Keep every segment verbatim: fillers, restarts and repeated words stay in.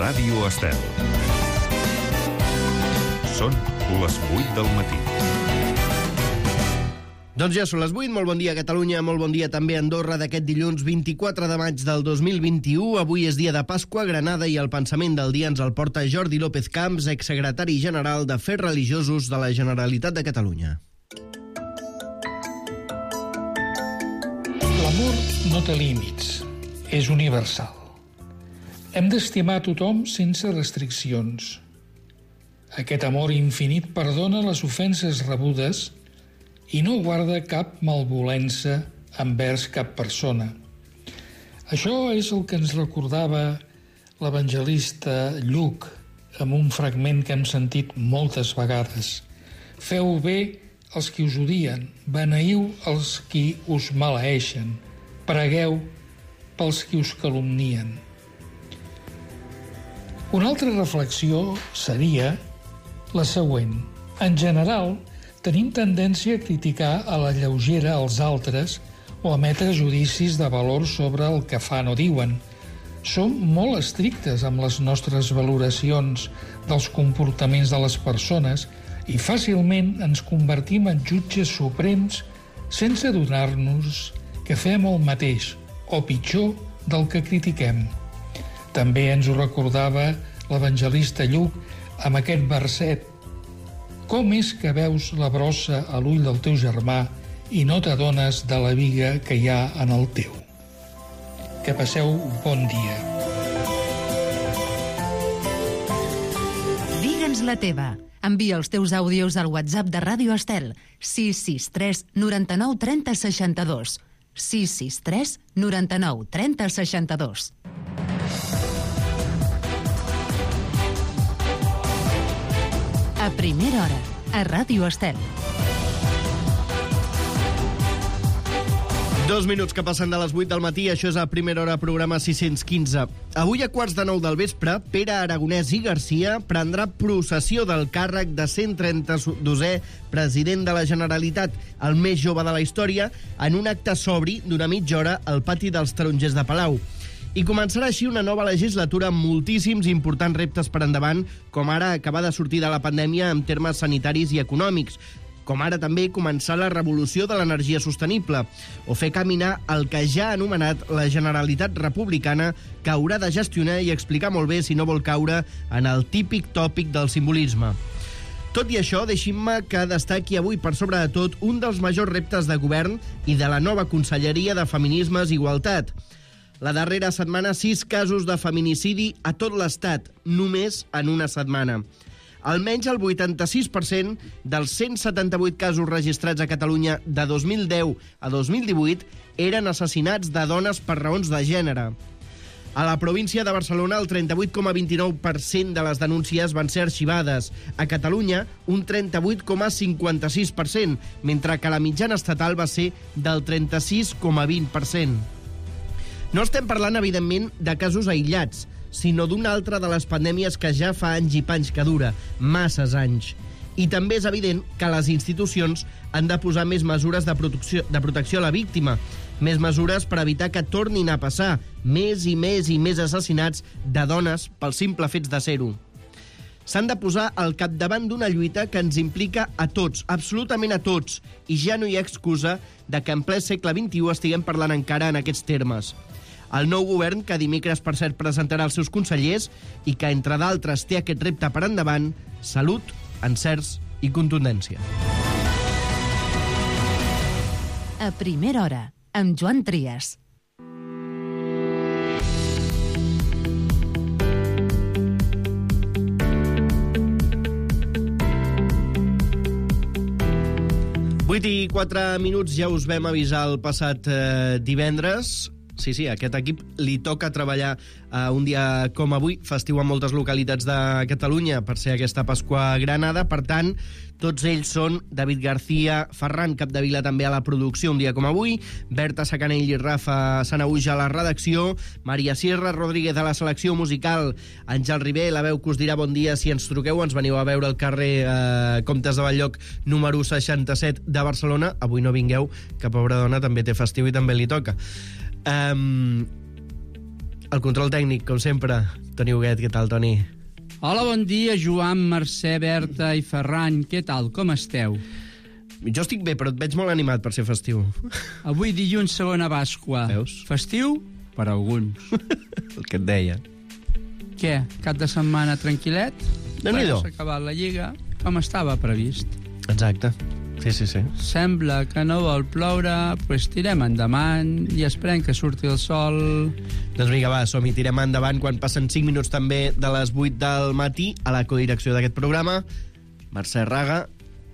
Ràdio Estel. Són les vuit del matí. Doncs ja són les vuit, molt bon dia a Catalunya, molt bon dia també a Andorra d'aquest dilluns vint-i-quatre de maig del dos mil vint-i-u. Avui és dia de Pasqua, Granada, i el pensament del dia ens el porta Jordi López Camps, exsecretari general d'Afers Religiosos de la Generalitat de Catalunya. L'amor no té límits, és universal. Hem d'estimar tothom sense restriccions. Aquest amor infinit perdona les ofenses rebudes i no guarda cap malvolença envers cap persona. Això és el que ens recordava l'evangelista Lluc amb un fragment que hem sentit moltes vegades. Feu bé els qui us odien, beneiu els qui us maleeixen, pregueu pels qui us calumnien. Una altra reflexió seria la següent. En general, tenim tendència a criticar a la lleugera els altres o a emetre judicis de valor sobre el que fan o diuen. Som molt estrictes amb les nostres valoracions dels comportaments de les persones i fàcilment ens convertim en jutges suprems sense adonar-nos que fem el mateix o pitjor del que critiquem. També ens ho recordava l'evangelista Lluc amb aquest verset: com és que veus la brossa a l'ull del teu germà i no t'adones de la biga que hi ha en el teu? Que passeu un bon dia. Digue'ns la teva. Envia els teus àudios al WhatsApp de Ràdio Estel sis sis tres noranta-nou trenta seixanta-dos. sis sis tres noranta-nou trenta seixanta-dos. A primera hora, a Ràdio Estel. Dos minuts que passen de les vuit del matí, això és a primera hora, programa sis cents quinze. Avui a quarts de nou del vespre, Pere Aragonès i Garcia prendrà possessió del càrrec de cent trenta-dosè president de la Generalitat, el més jove de la història, en un acte sobri d'una mitja hora al pati dels Tarongers de Palau. I començarà així una nova legislatura amb moltíssims importants reptes per endavant, com ara acabar de sortir de la pandèmia en termes sanitaris i econòmics, com ara també començar la revolució de l'energia sostenible, o fer caminar el que ja ha anomenat la Generalitat Republicana, que haurà de gestionar i explicar molt bé si no vol caure en el típic tòpic del simbolisme. Tot i això, deixin-me que destaqui avui, per sobre de tot, un dels majors reptes de govern i de la nova Conselleria de Feminismes i Igualtat. La darrera setmana, sis casos de feminicidi a tot l'Estat, només en una setmana. Almenys el vuitanta-sis per cent dels cent setanta-vuit casos registrats a Catalunya de dos mil deu a dos mil divuit eren assassinats de dones per raons de gènere. A la província de Barcelona, el trenta-vuit coma vint-i-nou per cent de les denúncies van ser arxivades. A Catalunya, un trenta-vuit coma cinquanta-sis per cent, mentre que la mitjana estatal va ser del trenta-sis coma vint per cent. No estem parlant, evidentment, de casos aïllats, sinó d'una altra de les pandèmies que ja fa anys i panys que dura, masses anys. I també és evident que les institucions han de posar més mesures de protecció, de protecció a la víctima, més mesures per evitar que tornin a passar més i més i més assassinats de dones pel simple fet de ser-ho. S'han de posar al capdavant d'una lluita que ens implica a tots, absolutament a tots, i ja no hi ha excusa de que en ple segle vint-i-u estiguem parlant encara en aquests termes. El nou govern, que dimecres, per cert, presentarà els seus consellers i que, entre d'altres, té aquest repte per endavant: salut, encerts i contundència. A primera hora, amb Joan Trias. vuit i quatre minuts, ja us vam avisar el passat eh, divendres. Sí, sí, a aquest equip li toca treballar uh, un dia com avui, festiu en moltes localitats de Catalunya, per ser aquesta Pasqua a Granada. Per tant, tots ells són David García, Ferran Capdevila també a la producció un dia com avui, Berta Sacanell i Rafa Sanauja a la redacció, Maria Sierra Rodríguez a la selecció musical, Àngel Ribé, la veu que us dirà bon dia si ens truqueu, ens veniu a veure al carrer eh, Comtes de Batllloc número seixanta-set de Barcelona. Avui no vingueu, que pobra dona també té festiu i també li toca. Um, El control tècnic, com sempre, Toni Huguet. Què tal, Toni? Hola, bon dia, Joan, Mercè, Berta i Ferran. Què tal, com esteu? Jo estic bé, però et veig molt animat per ser festiu. Avui dilluns segona Pasqua. Veus? Festiu? Per alguns. El que et deia. Què, cap de setmana tranquil·let? Déu-n'hi-do. S'ha acabat la lliga, com estava previst. Exacte. Sí, sí, sí. Sembla que no vol ploure, doncs tirem endavant i esperem que surti el sol. Doncs vinga, va, som-hi, tirem endavant quan passen cinc minuts també de les vuit del matí a la codirecció d'aquest programa. Mercè Raga.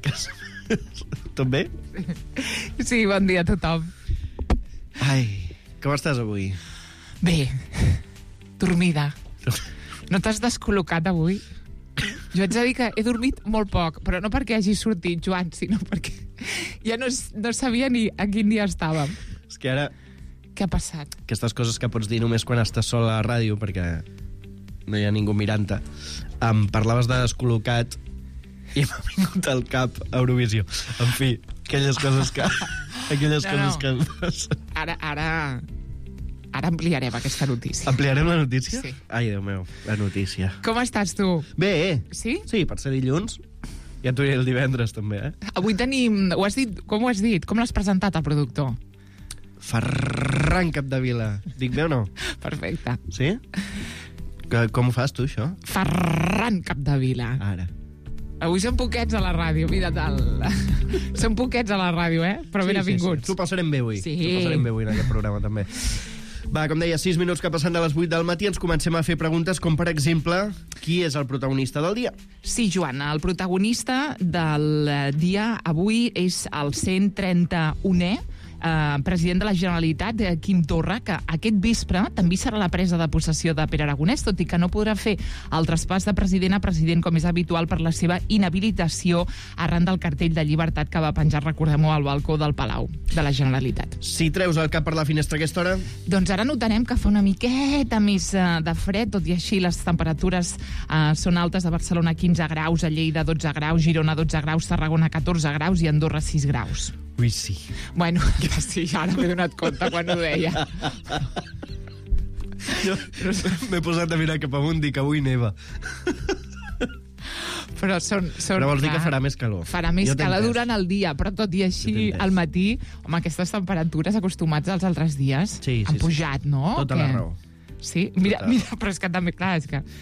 Tot bé? Sí, bon dia a tothom. Ai, com estàs avui? Bé, dormida. No t'has descol·locat avui? Jo haig de dir que he dormit molt poc, però no perquè hagi sortit, Joan, sinó perquè ja no, no sabia ni a quin dia estàvem. És que ara... Què ha passat? Aquestes coses que pots dir només quan estàs sol a la ràdio, perquè no hi ha ningú mirant-te. Em parlaves de descol·locat i m'ha vingut al cap Eurovisió. En fi, aquelles coses que... aquelles No, coses no. que passen. Ara, ara... Ara ampliarem aquesta notícia. Ampliarem la notícia? Sí. Ai, Déu meu, la notícia. Com estàs tu? Bé, Sí? sí, per ser dilluns. Ja t'ho diré el divendres, també, eh? Avui tenim... Ho has dit, com ho has dit? Com l'has presentat al productor? Ferran Capdevila. Dic bé o no? Perfecte. Sí? Que, com ho fas, tu, això? Ferran Capdevila. Ara. Avui som poquets a la ràdio, mira tal. Som poquets a la ràdio, eh? Però ben avinguts. T'ho passarem bé avui. Sí. T'ho passarem bé avui en aquest programa, també. Va, com deia, sis minuts que passen de les vuit del matí, ens comencem a fer preguntes com, per exemple, qui és el protagonista del dia? Sí, Joan, el protagonista del dia avui és el cent trenta-unè eh, president de la Generalitat, eh, Quim Torra, que aquest vespre també serà la presa de possessió de Pere Aragonès, tot i que no podrà fer el traspàs de president a president com és habitual per la seva inhabilitació arran del cartell de llibertat que va penjar, recordem-ho, al balcó del Palau de la Generalitat. Si treus el cap per la finestra a aquesta hora... Doncs ara notarem que fa una miqueta més eh, de fred, tot i així les temperatures eh, són altes a Barcelona quinze graus, a Lleida dotze graus, Girona dotze graus, Tarragona catorze graus i Andorra sis graus. Ui, sí. Bueno, sí, ara m'he donat compte quan ho deia. Jo m'he posat a mirar cap amunt i dic que avui neva. Però són... són Però vols dir clar, que farà més calor. Farà més Jo t'he calor entès. durant el dia, però tot i Jo així t'he entès. al matí, home, aquestes temperatures acostumats als altres dies Sí, sí, han sí. pujat, no? Tota Que- la raó. Sí? Mira, Tota. mira, però és que també, clar, és que...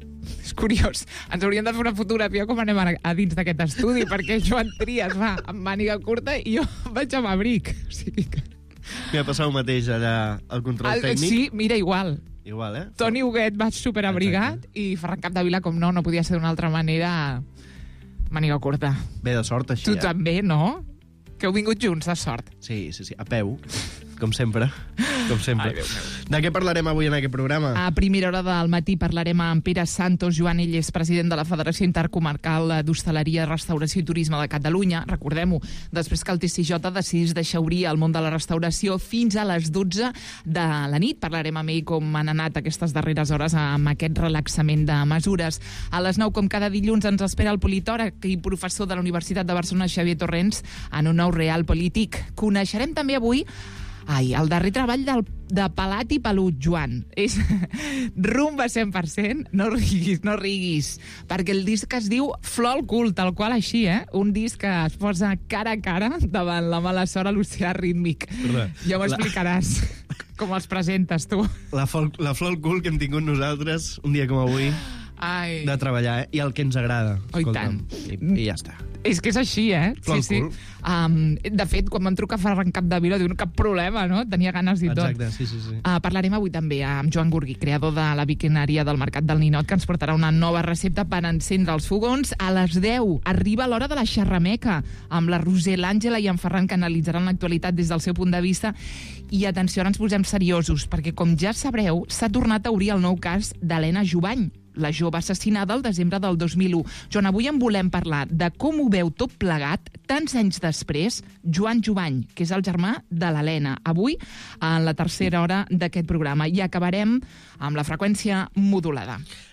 És curiós. Ens hauríem de fer una fotografia com anem a, a dins d'aquest estudi, perquè Joan Trias va amb màniga curta i jo vaig amb abric. O sigui que... M'ha passat el mateix allà al control Ah, tècnic. sí, mira, igual. Igual, eh? Toni Huguet va superabrigat i Ferran Capdevila, com no, no podia ser d'una altra manera, màniga curta. Bé de sort, així, Tu eh? també, no? Que heu vingut junts, de sort. Sí, sí, sí, a peu, com sempre. Com sempre. Ai, Déu meu. De què parlarem avui en aquest programa? A primera hora del matí parlarem amb Pere Santos. Joan, ell és president de la Federació Intercomarcal d'Hostaleria, Restauració i Turisme de Catalunya. Recordem-ho, després que el T C J decidís deixar obrir el món de la restauració fins a les dotze de la nit. Parlarem amb ell com han anat aquestes darreres hores amb aquest relaxament de mesures. A les nou, com cada dilluns, ens espera el politòleg i professor de la Universitat de Barcelona, Xavier Torrents, en un nou real polític. Coneixerem també avui Ai, el darrer treball del, de Pelat i Pelut, Joan. És rumba cent per cent. No riguis, no riguis. Perquè el disc es diu Flor al cul, tal qual així, eh? Un disc que es posa cara a cara davant la mala sort a l'oceà rítmic. Perdó. Ja m'ho La- explicaràs. Com els presentes, tu. La, fol la flor al cul que hem tingut nosaltres un dia com avui Ai. de treballar, eh? I el que ens agrada. Oh, i Escolta'm. tant. I, I ja està. És que és així, eh? Flor al cul. Um, de fet, quan vam trucar a Ferran Capdevila, diu, cap problema, no? Tenia ganes i tot. Exacte, sí, sí, sí. Uh, parlarem avui també amb Joan Gurgui, creador de la biquinària del Mercat del Ninot, que ens portarà una nova recepta per encendre els fogons. A les deu arriba l'hora de la xerrameca, amb la Roser, l'Àngela i en Ferran, que analitzaran l'actualitat des del seu punt de vista. I atenció, ara ens posem seriosos, perquè com ja sabreu, s'ha tornat a obrir el nou cas d'Helena Jubany, la jove assassinada el desembre del dos mil u. Joan, avui en volem parlar de com ho veu tot plegat, tants anys després, Joan Jubany, que és el germà de l'Helena. Avui, en la tercera hora d'aquest programa. I acabarem amb la freqüència modulada.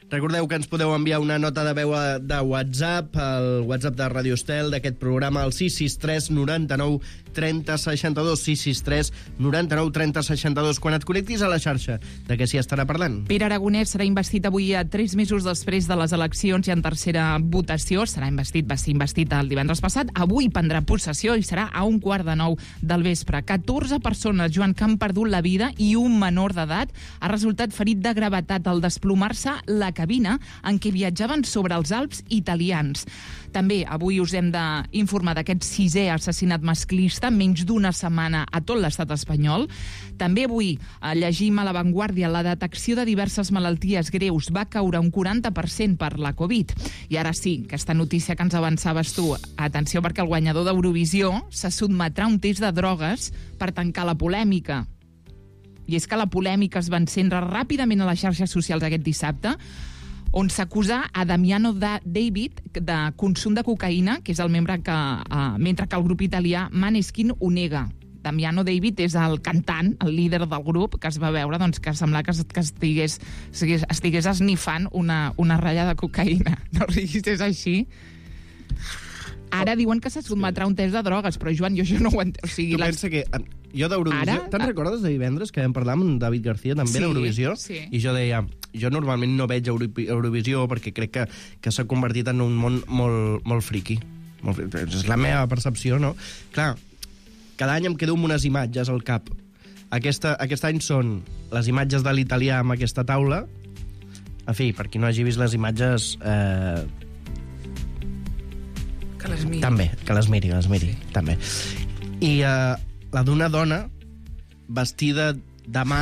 Recordeu que ens podeu enviar una nota de veu de WhatsApp, el WhatsApp de Radio Estel d'aquest programa, al sis sis tres noranta-nou trenta seixanta-dos, sis sis tres noranta-nou trenta seixanta-dos. Quan et connectis a la xarxa, de què s'hi estarà parlant? Pere Aragonès serà investit avui a tres mesos després de les eleccions i en tercera votació. Serà investit, va ser investit el divendres passat. Avui prendrà possessió i serà a un quart de nou del vespre. catorze persones, Joan, que han perdut la vida i un menor d'edat ha resultat ferit de gravetat al desplomar-se la cabina en què viatjaven sobre els Alps italians. També avui us hem d'informar d'aquest sisè assassinat masclista, menys d'una setmana a tot l'estat espanyol. També avui eh, llegim a l'avantguàrdia la detecció de diverses malalties greus va caure un quaranta per cent per la Covid. I ara sí, aquesta notícia que ens avançaves tu, atenció perquè el guanyador d'Eurovisió se sotmetrà a un test de drogues per tancar la polèmica. I és que la polèmica es va encendre ràpidament a les xarxes socials aquest dissabte, on s'acusa a Damiano David de consum de cocaïna, que és el membre que, uh, mentre que el grup italià Maneskin ho nega. Damiano David és el cantant, el líder del grup, que es va veure doncs, que sembla que, que estigués, estigués, estigués esnifant una, una ratlla de cocaïna. No riguis, és així. Ara diuen que se sotmetrà un test de drogues, però, Joan, jo això no ho entenc. O sigui, tu les... pensa que jo d'Eurovisió... Te'n recordes de divendres que vam parlar amb David García, també, sí, d'Eurovisió? Sí. I jo deia, jo normalment no veig Euro Eurovisió perquè crec que, que s'ha convertit en un món molt, molt friqui. Molt friqui. És la meva percepció, no? Clar, cada any em quedo amb unes imatges al cap. Aquesta, aquest any són les imatges de l'italià amb aquesta taula. En fi, per qui no hagi vist les imatges... Eh... Que les miri. També, que les miri, que les miri, sí. També. I uh, la d'una dona vestida de mà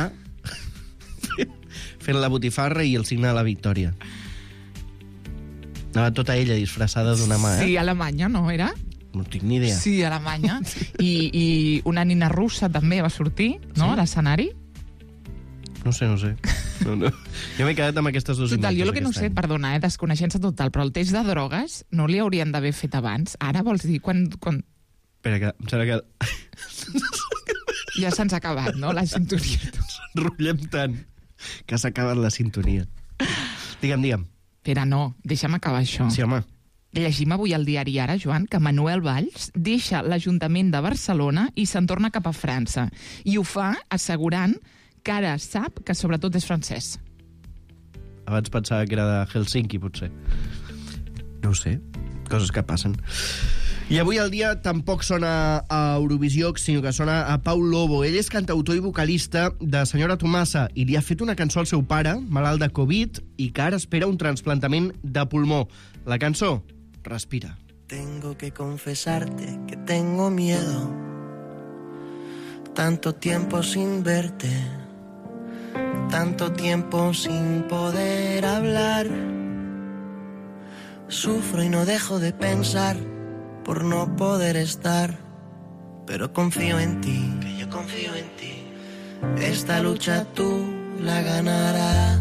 fent la botifarra i el signe de la victòria. Anava tota ella disfressada d'una mà, eh? Sí, Alemanya, no era? No tinc ni idea. Sí, Alemanya. I, i una nina russa també va sortir, no?, sí? A l'escenari. No sé, no sé. No, no. Jo m'he quedat amb aquestes dues total, imatges. Jo el que no sé, any. perdona, eh, desconeixença total, però el test de drogues no li haurien d'haver fet abans. Ara vols dir, quan... quan... Espera, que em sembla que... Ja se'ns ha acabat, no?, la sintonia. Ens enrotllem tant que s'ha acabat la sintonia. Digue'm, digue'm. Espera, no, deixa'm acabar això. Sí, home. Llegim avui al diari Ara, Joan, que Manuel Valls deixa l'Ajuntament de Barcelona i se'n torna cap a França. I ho fa assegurant que ara sap que sobretot és francès. Abans pensava que era de Helsinki, potser. No ho sé, coses que passen. I avui al dia tampoc sona a Eurovisió, sinó que sona a Pau Lobo. Ell és cantautor i vocalista de Senyora Tomasa i li ha fet una cançó al seu pare, malalt de Covid, i que ara espera un trasplantament de pulmó. La cançó, Respira. Tengo que confesarte que tengo miedo. Tanto tiempo sin verte. Tanto tiempo sin poder hablar. Sufro y no dejo de pensar por no poder estar, pero confío en ti, que yo confío en ti. Esta lucha tú la ganarás.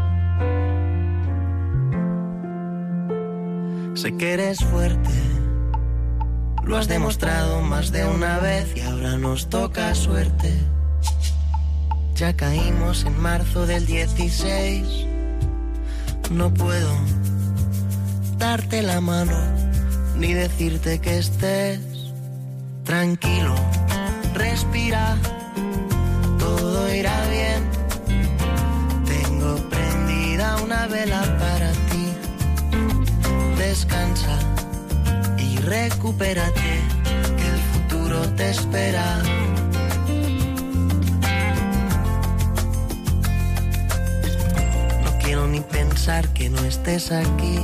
Sé que eres fuerte, lo has demostrado más de una vez y ahora nos toca suerte. Ya caímos en marzo del dieciséis. No puedo darte la mano ni decirte que estés tranquilo. Respira, todo irá bien. Tengo prendida una vela para ti. Descansa y recupérate, que el futuro te espera. No quiero ni pensar que no estés aquí.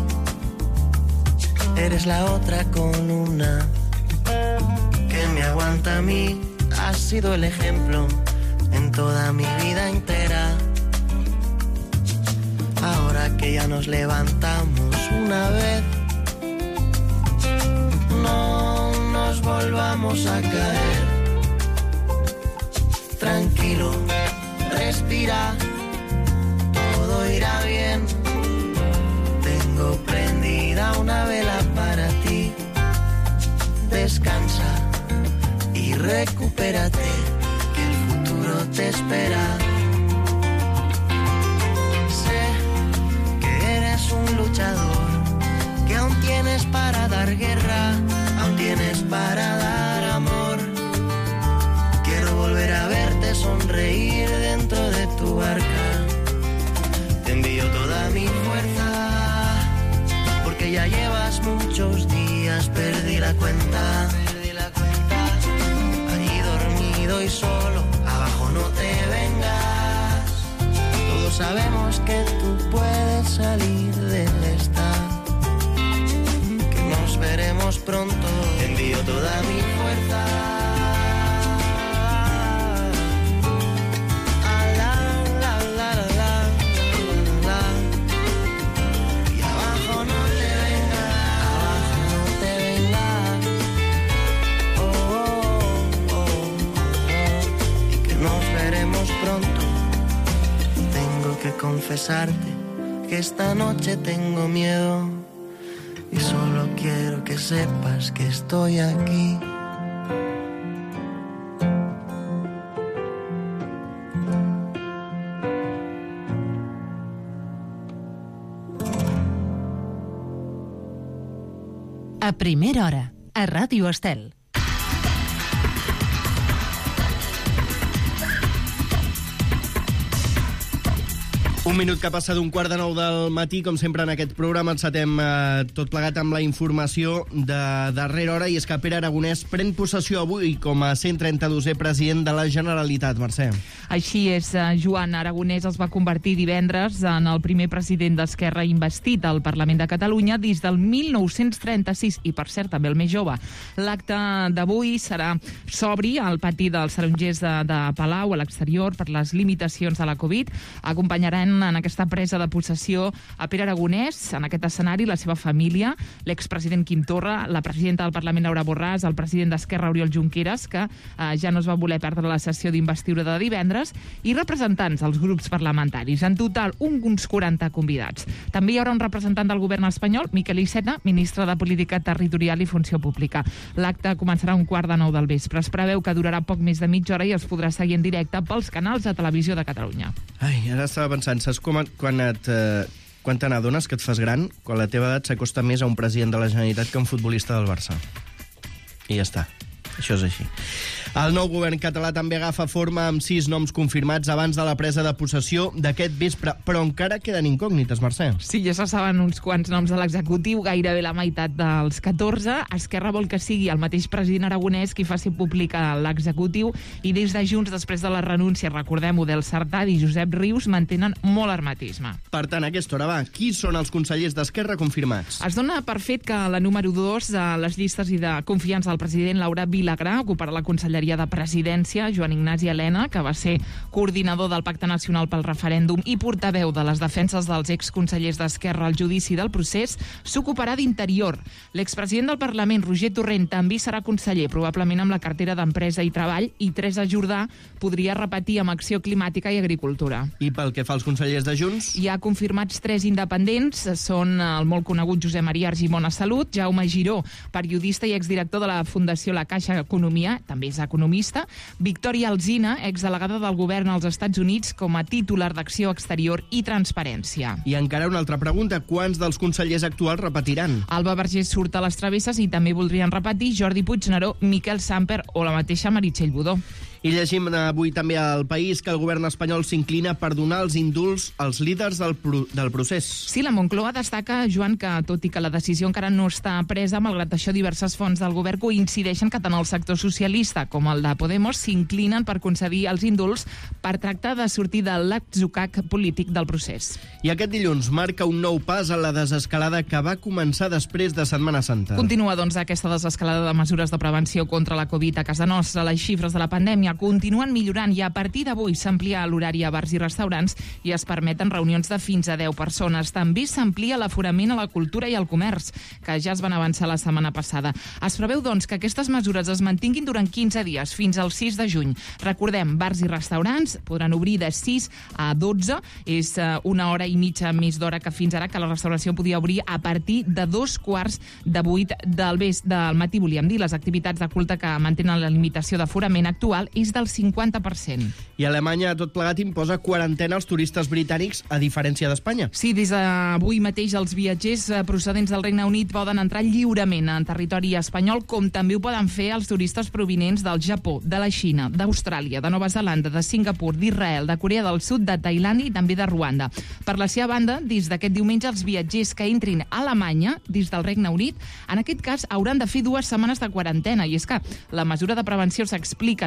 Eres la otra columna que me aguanta a mí. Has sido el ejemplo en toda mi vida entera. Ahora que ya nos levantamos una vez, no nos volvamos a caer. Tranquilo, respira, todo irá bien. Tengo prendida una vela para ti. Descansa y recupérate, que el futuro te espera. Sé que sabemos que tú puedes salir de esta, que nos veremos pronto. Te envío toda mi fuerza. Confesarte que esta noche tengo miedo y solo quiero que sepas que estoy aquí. A primera hora, a Ràdio Estel. Un minut que passa d'un quart de nou del matí, com sempre en aquest programa encetem eh, tot plegat amb la informació de darrera hora, i és que Pere Aragonès pren possessió avui com a cent trenta-dosè president de la Generalitat. Mercè. Així és, Joan Aragonès es va convertir divendres en el primer president d'Esquerra investit al Parlament de Catalunya des del mil nou-cents trenta-sis, i per cert també el més jove. L'acte d'avui serà sobri al pati dels Tarongers de, de Palau, a l'exterior, per les limitacions de la Covid. Acompanyaran en aquesta presa de possessió a Pere Aragonès, en aquest escenari, la seva família, l'expresident Quim Torra, la presidenta del Parlament Laura Borràs, el president d'Esquerra Oriol Junqueras, que eh, ja no es va voler perdre la sessió d'investidura de divendres, i representants dels grups parlamentaris. En total, uns quaranta convidats. També hi haurà un representant del govern espanyol, Miquel Iceta, ministre de Política Territorial i Funció Pública. L'acte començarà a un quart de nou del vespre. Es preveu que durarà poc més de mitja hora i es podrà seguir en directe pels canals de televisió de Catalunya. Ai, ara estava pensant, saps com, quan et, eh, quan te n'adones que et fas gran? Quan la teva edat s'acosta més a un president de la Generalitat que a un futbolista del Barça. I ja està. Això és així. El nou govern català també agafa forma amb sis noms confirmats abans de la presa de possessió d'aquest vespre, però encara queden incògnites, Mercè. Sí, ja se saben uns quants noms de l'executiu, gairebé la meitat dels catorze. Esquerra vol que sigui el mateix president Aragonès qui faci pública l'executiu, i des de Junts, després de la renúncia, recordem-ho, del Sartad i Josep Rius, mantenen molt hermetisme. Per tant, a aquesta hora va, qui són els consellers d'Esquerra confirmats? Es dona per fet que la número dos de les llistes i de confiança del president, Laura Vilagrà, ocuparà la conselleria de Presidència. Joan Ignasi Elena, que va ser coordinador del Pacte Nacional pel Referèndum i portaveu de les defenses dels exconsellers d'Esquerra al judici del procés, s'ocuparà d'Interior. L'expresident del Parlament, Roger Torrent, també serà conseller, probablement amb la cartera d'Empresa i Treball, i Teresa Jordà podria repetir amb Acció Climàtica i Agricultura. I pel que fa als consellers de Junts? Hi ha confirmats tres independents. Són el molt conegut Josep Maria Argimon a Salut, Jaume Giró, periodista i exdirector de la Fundació La Caixa Economia, també és economista, Victòria Alsina, exdelegada del govern als Estats Units, com a titular d'Acció Exterior i Transparència. I encara una altra pregunta, quants dels consellers actuals repetiran? Alba Vergés surt a les travesses i també voldrien repetir Jordi Puigneró, Miquel Samper o la mateixa Meritxell Budó. I llegim avui també al País que el govern espanyol s'inclina per donar els indults als líders del, pro del procés. Sí, la Moncloa destaca, Joan, que tot i que la decisió encara no està presa, malgrat això diverses fonts del govern coincideixen que tant el sector socialista com el de Podemos s'inclinen per concedir els indults per tractar de sortir de l'atzucac polític del procés. I aquest dilluns marca un nou pas a la desescalada que va començar després de Setmana Santa. Continua, doncs, aquesta desescalada de mesures de prevenció contra la Covid a casa nostra. Les xifres de la pandèmia continuen millorant i a partir d'avui s'amplia l'horari a bars i restaurants i es permeten reunions de fins a deu persones. També s'amplia l'aforament a la cultura i al comerç, que ja es van avançar la setmana passada. Es preveu, doncs, que aquestes mesures es mantinguin durant quinze dies, fins al sis de juny. Recordem, bars i restaurants podran obrir de sis a dotze. És una hora i mitja més d'hora que fins ara, que la restauració podia obrir a partir de dos quarts de vuit del, ves, del matí. Volíem dir, les activitats de culte que mantenen la limitació d'aforament actual és del cinquanta per cent. I Alemanya, tot plegat, imposa quarantena als turistes britànics, a diferència d'Espanya. Sí, des d'avui mateix els viatgers procedents del Regne Unit poden entrar lliurement en territori espanyol, com també ho poden fer els turistes provinents del Japó, de la Xina, d'Austràlia, de Nova Zelanda, de Singapur, d'Israel, de Corea del Sud, de Tailàndia i també de Ruanda. Per la seva banda, des d'aquest diumenge, els viatgers que entrin a Alemanya, des del Regne Unit, en aquest cas hauran de fer dues setmanes de quarantena. I és que la mesura de prevenció s'explica en el cas de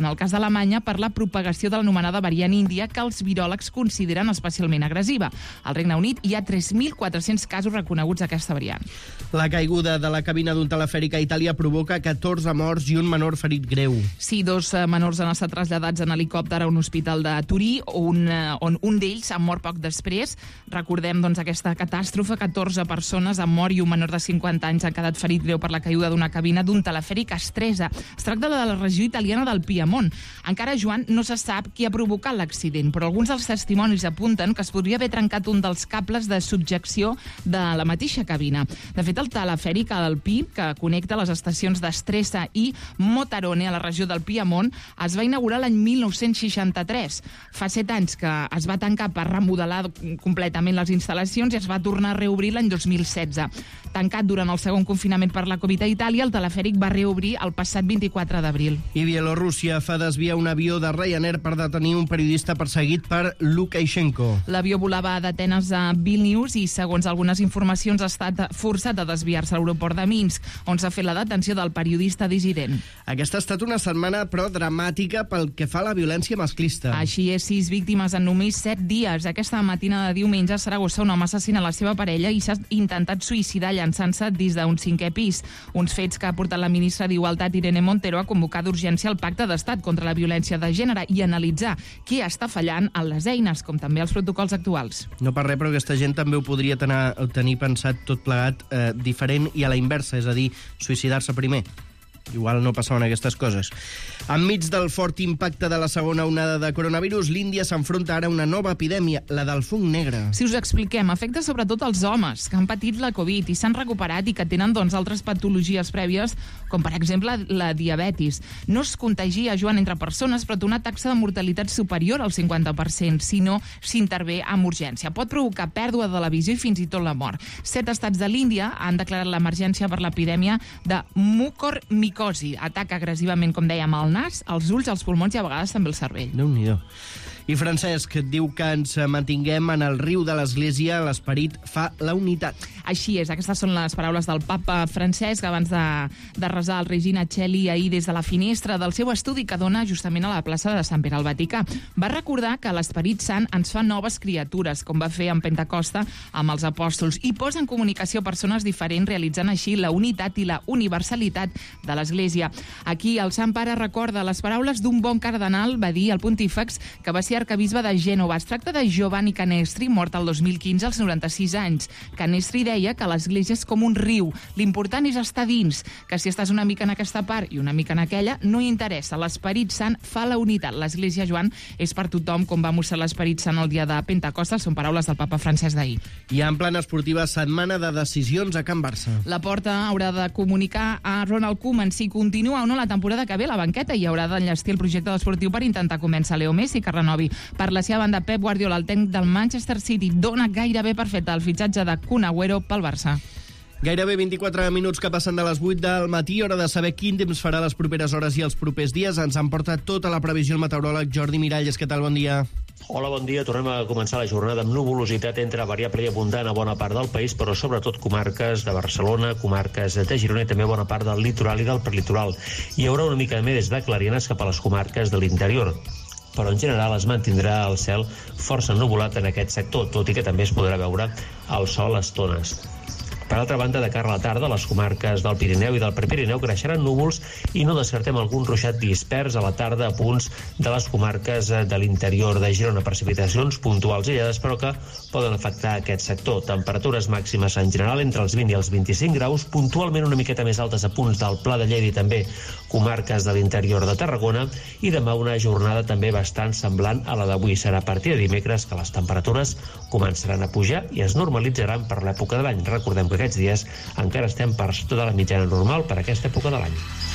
Alemanya per la propagació de l'anomenada variant índia, que els viròlegs consideren especialment agressiva. Al Regne Unit hi ha tres mil quatre-cents casos reconeguts d'aquesta variant. La caiguda de la cabina d'un telefèric a Itàlia provoca catorze morts i un menor ferit greu. Sí, dos eh, menors han estat traslladats en helicòpter a un hospital de Turí, on, eh, on un d'ells ha mort poc després. Recordem doncs, aquesta catàstrofe, catorze persones han mort i un menor de cinquanta anys ha quedat ferit greu per la caiguda d'una cabina d'un telefèric a Stresa. Es tracta de la regió italiana del Piemont. Encara, Joan, no se sap qui ha provocat l'accident, però alguns dels testimonis apunten que es podria haver trencat un dels cables de subjecció de la mateixa cabina. De fet, el telefèric alpí, que connecta les estacions d'Stresa i Motarone a la regió del Piemont, es va inaugurar l'any mil nou-cents seixanta-tres. Fa set anys que es va tancar per remodelar completament les instal·lacions i es va tornar a reobrir l'any dos mil setze. Tancat durant el segon confinament per la Covid a Itàlia, el telefèric va reobrir el passat vint-i-quatre d'abril. I Bielorússia fa desviar un avió de Ryanair per detenir un periodista perseguit per Lukashenko. L'avió volava d'Atenes a Vilnius i, segons algunes informacions, ha estat forçat a desviar-se a l'aeroport de Minsk, on s'ha fet la detenció del periodista dissident. Aquesta ha estat una setmana, però, dramàtica pel que fa a la violència masclista. Així és, sis víctimes en només set dies. Aquesta matina de diumenge a Saragossa un home assassina la seva parella i s'ha intentat suïcidar llançant-se des d'un cinquè pis. Uns fets que ha portat la ministra d'Igualtat, Irene Montero, a convocar d'urgència el Pacte d'Estat contra la violència de gènere i analitzar què està fallant en les eines, com també els protocols actuals. No per res, però aquesta gent també ho podria tenir, tenir pensat tot plegat eh, diferent i a la inversa, és a dir, suïcidar-se primer. Igual no passaven aquestes coses. Enmig del fort impacte de la segona onada de coronavirus, l'Índia s'enfronta ara a una nova epidèmia, la del fong negre. Si us expliquem, afecta sobretot els homes que han patit la Covid i s'han recuperat i que tenen doncs, altres patologies prèvies, com per exemple la diabetis. No es contagia, Joan, entre persones, però té una taxa de mortalitat superior al cinquanta per cent, si no s'intervé amb urgència. Pot provocar pèrdua de la visió i fins i tot la mort. Set estats de l'Índia han declarat l'emergència per l'epidèmia de mucormicosi. Ataca agressivament, com dèiem, el nas, els ulls, els pulmons i a vegades també el cervell. Déu-n'hi-do. I Francesc diu que ens mantinguem en el riu de l'Església, l'esperit fa la unitat. Així és, aquestes són les paraules del papa Francesc abans de, de resar el Regina Coeli ahir des de la finestra del seu estudi que dona justament a la plaça de Sant Pere al Vaticà. Va recordar que l'Esperit Sant ens fa noves criatures, com va fer en Pentecosta amb els apòstols, i posa en comunicació persones diferents, realitzant així la unitat i la universalitat de l'Església. Aquí el Sant Pare recorda les paraules d'un bon cardenal, va dir el pontífex, que va ser arcabisbe de Gènova. Es tracta de Giovanni Canestri, mort el dos mil quinze als noranta-sis anys. Canestri deia que l'Església és com un riu. L'important és estar dins, que si estàs una mica en aquesta part i una mica en aquella, no interessa. L'Esperit Sant fa la unitat. L'Església, Joan, és per tothom, com va mostrar l'Esperit Sant el dia de Pentecosta. Són paraules del papa Francesc d'ahir. I en plana esportiva, setmana de decisions a Can Barça. La Porta haurà de comunicar a Ronald Koeman si continua o no la temporada que ve a la banqueta i haurà d'enllestir el projecte esportiu per intentar convèncer Leo Messi que renovi. Per la seva banda, Pep Guardiola, el tècnic del Manchester City, dona gairebé perfecte el fitxatge de Kun Agüero pel Barça. Gairebé vint-i-quatre minuts que passen de les vuit del matí, hora de saber quin temps farà les properes hores i els propers dies. Ens emporta tota la previsió el meteoròleg Jordi Miralles. Què tal? Bon dia. Hola, bon dia. Tornem a començar la jornada amb nuvolositat entre variable i abundant a bona part del país, però sobretot comarques de Barcelona, comarques de Girona i també bona part del litoral i del prelitoral. Hi haurà una mica més de clarianes cap a les comarques de l'interior, però en general es mantindrà el cel força ennuvolat en aquest sector, tot i que també es podrà veure el sol a estones. Per altra banda, de cara a la tarda, les comarques del Pirineu i del Prepirineu creixeran núvols i no descartem algun ruixat dispers a la tarda a punts de les comarques de l'interior de Girona. Precipitacions puntuals i aïllades, però que poden afectar aquest sector. Temperatures màximes en general entre els vint i els vint-i-cinc graus, puntualment una miqueta més altes a punts del Pla de Lleida i també comarques de l'interior de Tarragona, i demà una jornada també bastant semblant a la d'avui. Serà a partir de dimecres que les temperatures començaran a pujar i es normalitzaran per l'època de l'any. Recordem que aquests dies encara estem per sota de la mitjana normal per aquesta època de l'any.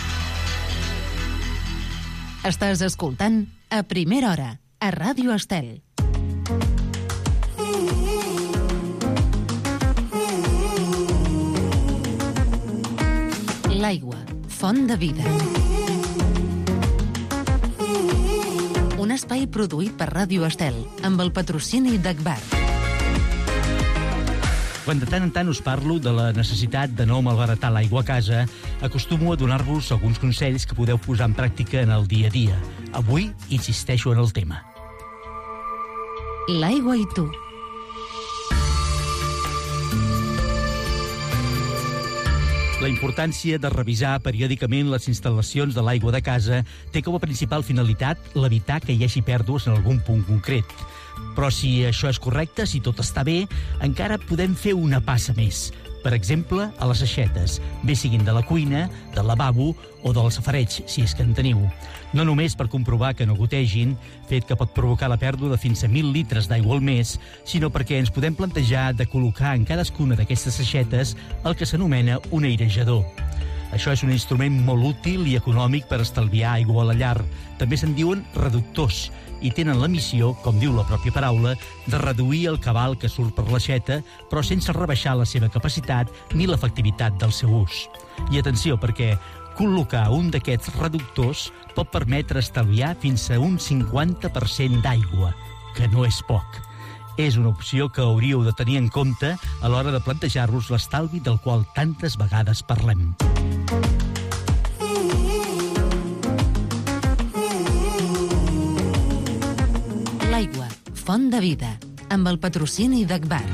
Estàs escoltant A Primera Hora, a Ràdio Estel. L'aigua, font de vida. Un espai produït per Ràdio Estel, amb el patrocini d'Agbar. Quan de tant en tant us parlo de la necessitat de no malbaratar l'aigua a casa, acostumo a donar-vos alguns consells que podeu posar en pràctica en el dia a dia. Avui insisteixo en el tema. L'aigua i tu. La importància de revisar periòdicament les instal·lacions de l'aigua de casa té com a principal finalitat l'evitar que hi hagi pèrdues en algun punt concret. Però si això és correcte, si tot està bé, encara podem fer una passa més. Per exemple, a les aixetes, bé siguin de la cuina, del lavabo o del safareig, si és que en teniu. No només per comprovar que no gotegin, fet que pot provocar la pèrdua de fins a mil litres d'aigua al mes, sinó perquè ens podem plantejar de col·locar en cadascuna d'aquestes aixetes el que s'anomena un airejador. Això és un instrument molt útil i econòmic per estalviar aigua a la llar. També se'n diuen reductors i tenen la missió, com diu la pròpia paraula, de reduir el cabal que surt per l'aixeta, però sense rebaixar la seva capacitat ni l'efectivitat del seu ús. I atenció, perquè col·locar un d'aquests reductors pot permetre estalviar fins a un cinquanta per cent d'aigua, que no és poc. És una opció que hauríeu de tenir en compte a l'hora de plantejar-vos l'estalvi del qual tantes vegades parlem. L'aigua, font de vida, amb el patrocini d'Agbar.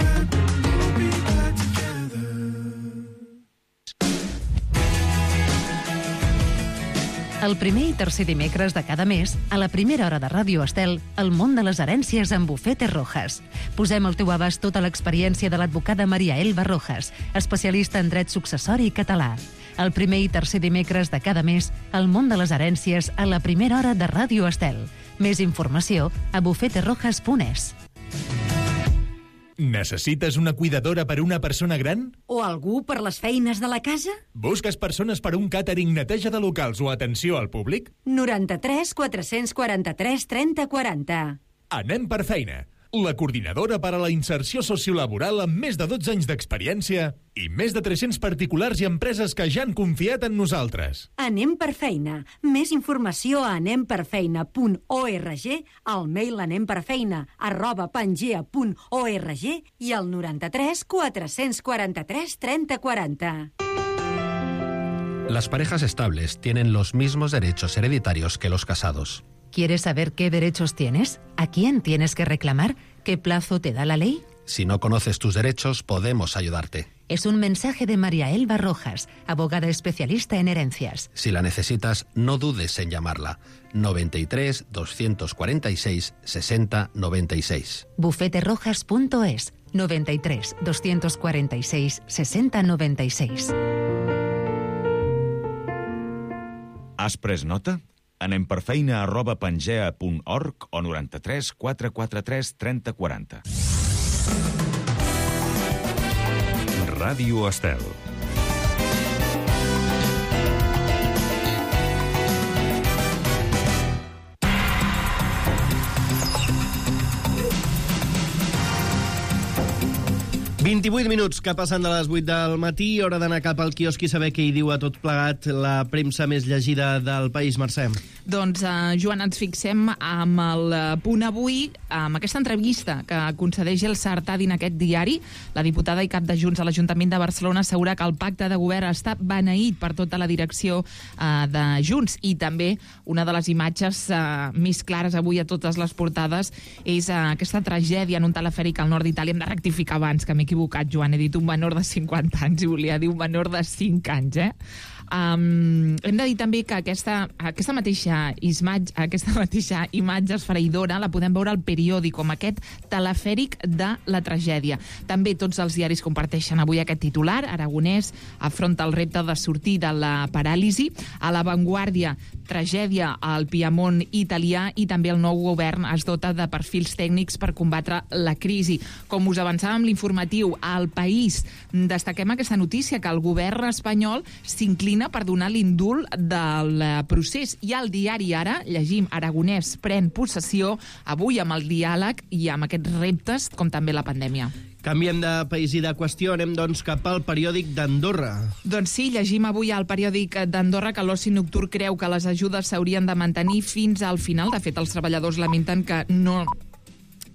El primer i tercer dimecres de cada mes, a la primera hora de Ràdio Estel, el món de les herències amb Bufete Rojas. Posem al teu abast tota l'experiència de l'advocada Maria Elba Rojas, especialista en dret successori català. El primer i tercer dimecres de cada mes, el món de les herències a la primera hora de Ràdio Estel. Més informació a bufete rojas punt es. Necessites una cuidadora per a una persona gran? O algú per les feines de la casa? Busques persones per a un càtering, neteja de locals o atenció al públic? noranta-tres quatre-cents quaranta-tres trenta quaranta. Anem per feina. La coordinadora per a la inserció sociolaboral amb més de dotze anys d'experiència i més de tres-cents particulars i empreses que ja han confiat en nosaltres. Anem per feina. Més informació a anem per feina punt org, al mail anemperfeina arroba pangea punt org i al noranta-tres quatre-cents quaranta-tres trenta quaranta. Las parejas estables tienen los mismos derechos hereditarios que los casados. ¿Quieres saber qué derechos tienes? ¿A quién tienes que reclamar? ¿Qué plazo te da la ley? Si no conoces tus derechos, podemos ayudarte. Es un mensaje de María Elba Rojas, abogada especialista en herencias. Si la necesitas, no dudes en llamarla. noventa y tres, doscientos cuarenta y seis, sesenta, noventa y seis. bufete rojas punto es, noventa y tres, doscientos cuarenta y seis, sesenta, noventa y seis. Has pres nota? Anem per feina arroba pangea punt org o noranta-tres quatre quatre tres trenta quaranta. Ràdio Estel. vint-i-vuit minuts que passen de les vuit del matí, hora d'anar cap al quiosc i saber què hi diu a tot plegat la premsa més llegida del país, Mercè. Doncs, uh, Joan, ens fixem amb el punt avui, amb aquesta entrevista que concedeix el Sartadi en aquest diari. La diputada i cap de Junts a l'Ajuntament de Barcelona assegura que el pacte de govern està beneït per tota la direcció uh, de Junts, i també una de les imatges uh, més clares avui a totes les portades és uh, aquesta tragèdia en un telefèric al nord d'Itàlia. Hem de rectificar abans, que m'he equivocat, Joan, he dit un menor de cinquanta anys i volia dir un menor de cinc anys, eh? Um, hem de dir també que aquesta, aquesta, mateixa ismatge, aquesta mateixa imatge esfereïdora la podem veure al periòdic, com aquest telefèric de la tragèdia. També tots els diaris comparteixen avui aquest titular. Aragonès afronta el repte de sortir de la paràlisi. A La Vanguardia, tragèdia al Piemont italià, i també el nou govern es dota de perfils tècnics per combatre la crisi. Com us avançàvem l'informatiu, al País destaquem aquesta notícia, que el govern espanyol s'inclina per donar l'indult del procés. I al diari Ara llegim: Aragonès pren possessió, avui amb el diàleg i amb aquests reptes, com també la pandèmia. Canviem de país i de qüestió, anem doncs cap al periòdic d'Andorra. Doncs sí, llegim avui al periòdic d'Andorra que l'oci nocturn creu que les ajudes s'haurien de mantenir fins al final. De fet, els treballadors lamenten que no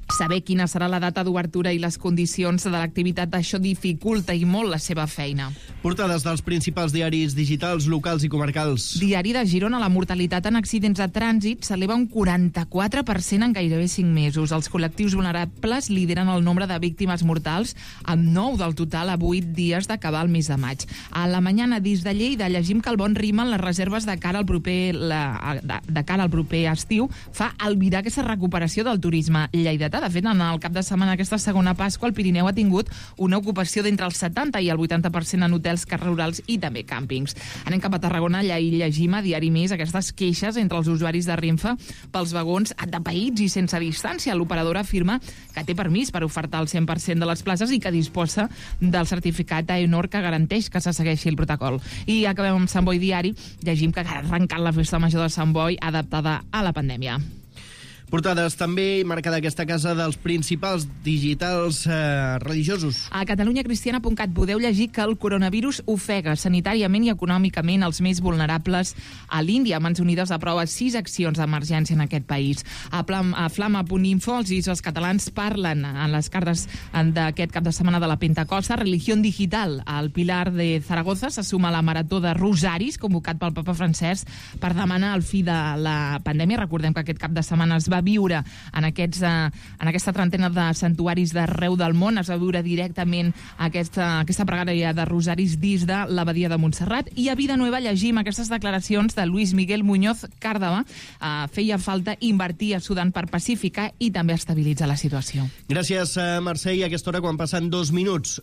Saber quina serà la data d'obertura i les condicions de l'activitat, això dificulta i molt la seva feina. Portades dels principals diaris digitals, locals i comarcals. Diari de Girona, la mortalitat en accidents de trànsit s'eleva un quaranta-quatre per cent en gairebé cinc mesos. Els col·lectius vulnerables lideren el nombre de víctimes mortals, amb nou del total a vuit dies d'acabar el mes de maig. A la Mañana dins de Lleida llegim que el bon ritme en les reserves de cara al proper, la, de, de cara al proper estiu fa albirar aquesta recuperació del turisme lleidatà. De fet, en el cap de setmana aquesta segona Pasqua, el Pirineu ha tingut una ocupació d'entre el setanta i el vuitanta per cent en hotels, cars rurals i també càmpings. Anem cap a Tarragona, allà hi llegim a Diari Més aquestes queixes entre els usuaris de Renfe pels vagons atapeïts i sense distància. L'operadora afirma que té permís per ofertar el cent per cent de les places i que disposa del certificat AENOR que garanteix que se segueixi el protocol. I acabem amb Sant Boi Diari, llegim que ha arrencat la festa major de Sant Boi adaptada a la pandèmia. Portades també marcada aquesta casa dels principals digitals eh, religiosos. A catalunya cristiana punt cat podeu llegir que el coronavirus ofega sanitàriament i econòmicament els més vulnerables a l'Índia. Mans Unides aprova sis accions d'emergència en aquest país. A, a flama punt info els llibres catalans parlen en les cartes d'aquest cap de setmana de la Pentecosta. Religión digital. El Pilar de Zaragoza se suma a la marató de rosaris convocat pel papa Francesc per demanar el fi de la pandèmia. Recordem que aquest cap de setmana es va viure en, aquests, en aquesta trentena de santuaris d'arreu del món. Es va viure directament aquesta, aquesta pregària de rosaris dins de l'abadia de Montserrat. I a Vida Nueva llegim aquestes declaracions de Luis Miguel Muñoz Càrdava. Uh, feia falta invertir a Sudan per pacificar i també estabilitzar la situació. Gràcies, Mercè. I a aquesta hora, quan passen dos minuts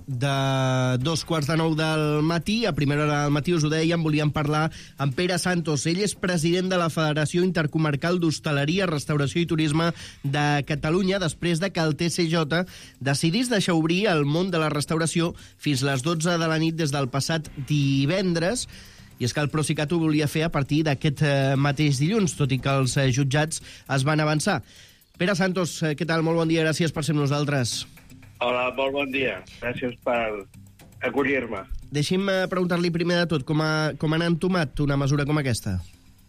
de dos quarts de nou del matí, a primera hora del matí us ho dèiem, volíem parlar amb Pere Santos. Ell és president de la Federació Intercomarcal d'Hostaleria, Restauració i Turisme de Catalunya, després de que el T C J decidís deixar obrir el món de la restauració fins les dotze de la nit des del passat divendres. I és que el Procicat ho volia fer a partir d'aquest mateix dilluns, tot i que els jutjats es van avançar. Pere Santos, què tal? Molt bon dia, gràcies per ser amb nosaltres. Hola, molt bon dia. Gràcies per acollir-me. Deixi'm preguntar-li primer de tot, com, ha, com han entomat una mesura com aquesta?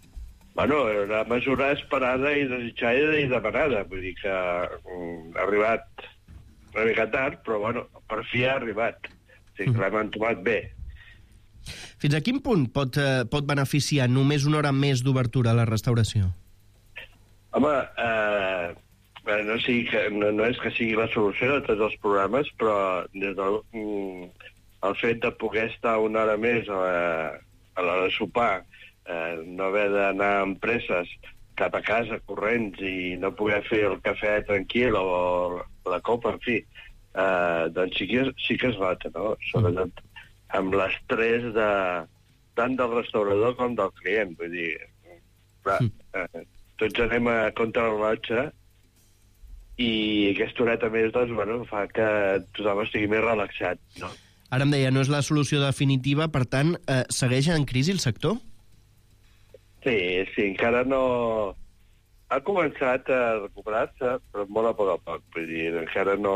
Bueno, una mesura esperada i desitjada i demanada. Vull dir que um, ha arribat una mica tard, però bueno, per fi ha arribat. O sigui, que l'hem entomat bé. Fins a quin punt pot, eh, pot beneficiar només una hora més d'obertura a la restauració? Home, eh, no, sigui que, no, no és que sigui la solució de tots els problemes, però des del mm, el fet de poder estar una hora més a la, a l'hora de sopar, Eh, no haver d'anar amb presses cap a casa corrents i no poder fer el cafè tranquil o la copa, en fi, eh, doncs sí que, sí que es nota, no? Sobretot amb l'estrès de, tant del restaurador com del client. Vull dir, clar, eh, tots anem a contrarrellotge i aquesta horeta més, doncs, bueno, fa que tothom estigui més relaxat, no? Ara em deia, no és la solució definitiva, per tant, eh, segueix en crisi el sector? Sí, sí, encara no... Ha començat a recuperar-se, però molt a poc a poc. Vull dir, encara no...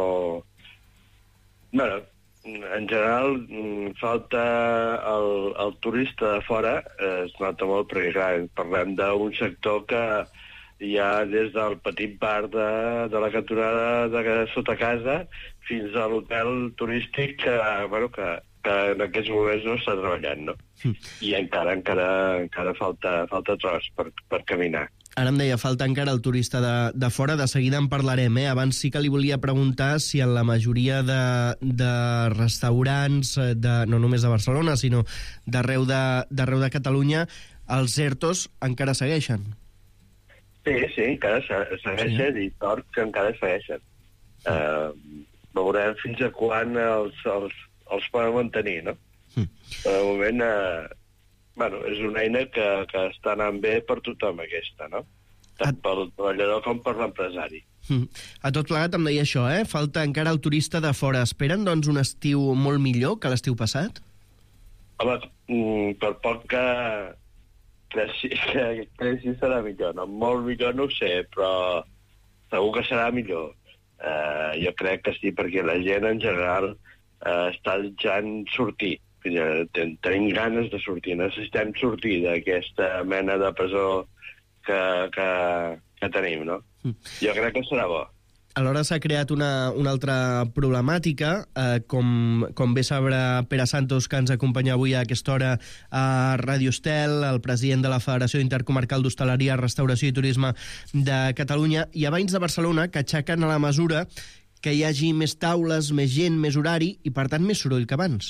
Bueno, en general, falta el, el turista de fora, eh, es nota molt, perquè clar, parlem d'un sector que hi ha des del petit bar de, de la cantonada de sota casa fins a l'hotel turístic que, bueno, que, que en aquests moments no està treballant, no? Mm. I encara encara encara falta, falta tros per, per caminar. Ara em deia, falta encara el turista de, de fora, de seguida en parlarem, eh? Abans sí que li volia preguntar si en la majoria de, de restaurants, de, no només de Barcelona, sinó d'arreu de, d'arreu de Catalunya, els ERTOs encara segueixen. Sí, sí, encara segueixen, sí. I sort que encara segueixen. Uh, veurem fins a quan els, els, els poden mantenir, no? Mm. De moment, uh, bueno, és una eina que, que està anant bé per tothom, aquesta, no? Tant pel treballador com per l'empresari. Mm. A tot plegat em deia això, eh? Falta encara el turista de fora. Esperen, doncs, un estiu molt millor que l'estiu passat? Home, per poc que... que sí, que, que sí serà millor, no? Molt millor no ho sé, però segur que serà millor. Uh, jo crec que sí, perquè la gent en general uh, està desitjant sortir. Ten, tenim ganes de sortir, necessitem sortir d'aquesta mena de presó que, que, que tenim, no? Mm. Jo crec que serà bo. alhora s'ha creat una, una altra problemàtica, eh, com, com bé sabrà Pere Santos, que ens acompanya avui a aquesta hora a Ràdio Estel, el president de la Federació Intercomarcal d'Hostaleria, Restauració i Turisme de Catalunya, i a Veïns de Barcelona, que aixequen a la mesura que hi hagi més taules, més gent, més horari i, per tant, més soroll que abans.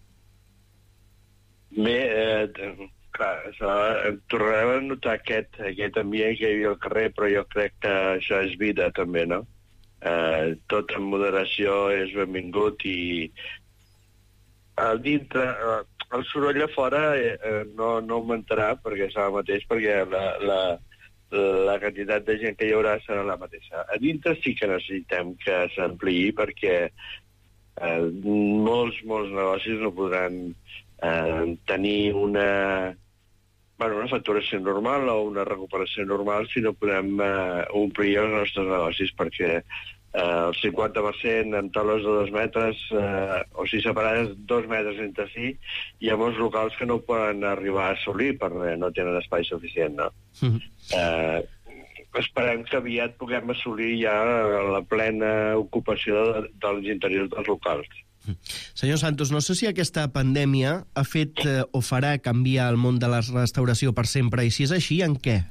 Bé, eh, clar, això, tornarem a notar aquest, aquest ambient que hi havia al carrer, però jo crec que això és vida, també, no? Eh, tot en moderació és benvingut i al dintre, eh, el soroll a fora eh, no, no augmentarà perquè serà el mateix, perquè la, la, la quantitat de gent que hi haurà serà la mateixa. A dintre sí que necessitem que s'ampliï perquè eh, molts, molts negocis no podran Eh, tenir una, bueno, una facturació normal o una recuperació normal si no podem eh, omplir els nostres negocis, perquè eh, el cinquanta per cent en taules de dos metres, eh, o si separades dos metres entre si, hi ha molts locals que no poden arribar a assolir perquè no tenen espai suficient, no? Mm-hmm. Eh, esperem que aviat puguem assolir ja la plena ocupació de, dels interiors dels locals. Senyor Santos, no sé si aquesta pandèmia ha fet eh, o farà canviar el món de la restauració per sempre, i si és així, en què?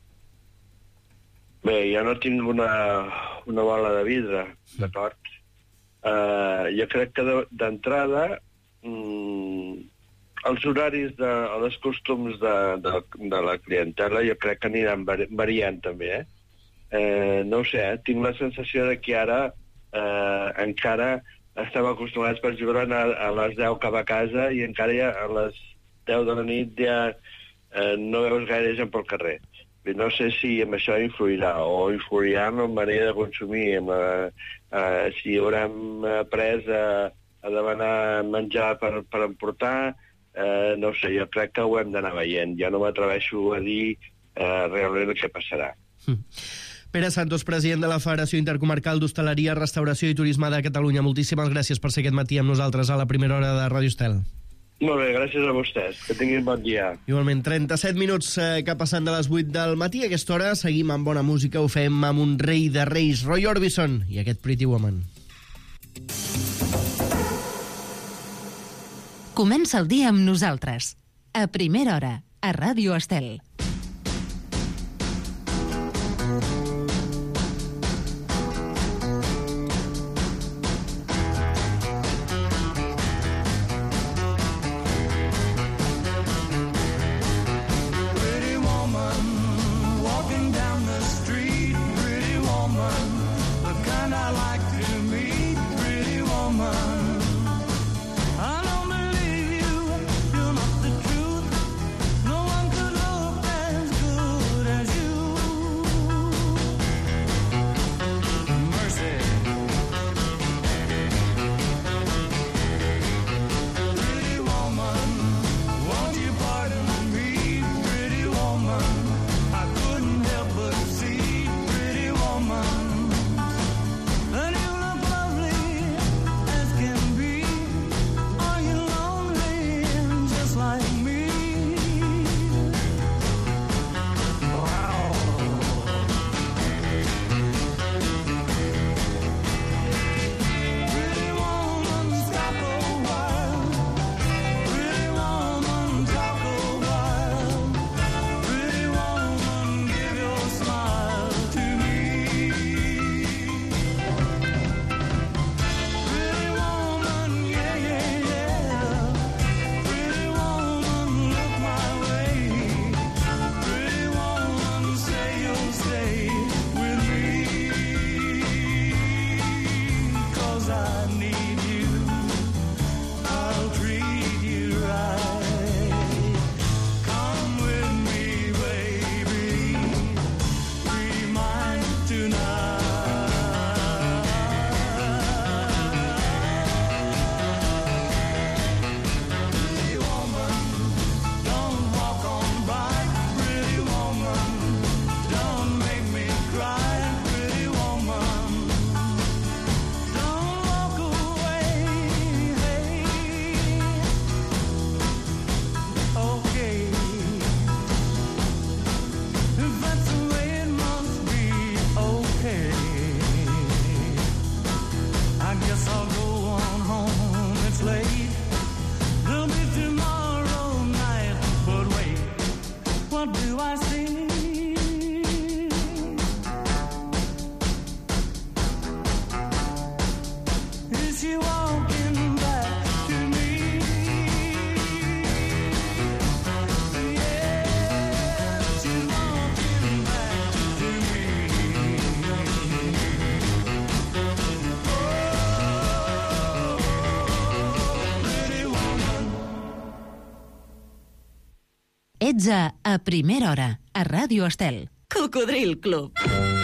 Bé, jo no tinc una, una bola de vidre, d'acord? Uh, jo crec que d'entrada mm, els horaris de, o els costums de, de, de la clientela jo crec que aniran variant també, eh? Uh, no ho sé, eh? Tinc la sensació de que ara uh, encara estem acostumats per jugar a, a les deu cap a casa i encara ja a les deu de la nit ja eh, no veus gaire gent pel carrer. No sé si amb això influirà o influirà en la manera de consumir, amb, eh, eh, si haurem après a, a demanar menjar per, per emportar, eh, no sé, jo crec que ho hem d'anar veient. Ja no m'atreveixo a dir eh, realment el que passarà. Mm. Pere Santos, president de la Federació Intercomarcal d'Hostaleria, Restauració i Turisme de Catalunya. Moltíssimes gràcies per ser aquest matí amb nosaltres a la primera hora de Ràdio Estel. Molt bé, gràcies a vostès. Que tinguin bon dia. Igualment, trenta-set minuts eh, que passen de les vuit del matí. A aquesta hora seguim amb bona música. Ho fem amb un rei de reis, Roy Orbison, i aquest Pretty Woman. Comença el dia amb nosaltres. A primera hora, a Ràdio Estel. I guess I'll go on home, it's late. There'll be tomorrow night, but wait, what do I see? Is she walking back to me? Yeah, she's walking back to me. Ets a, a primera hora, a Ràdio Estel. Cocodril Club.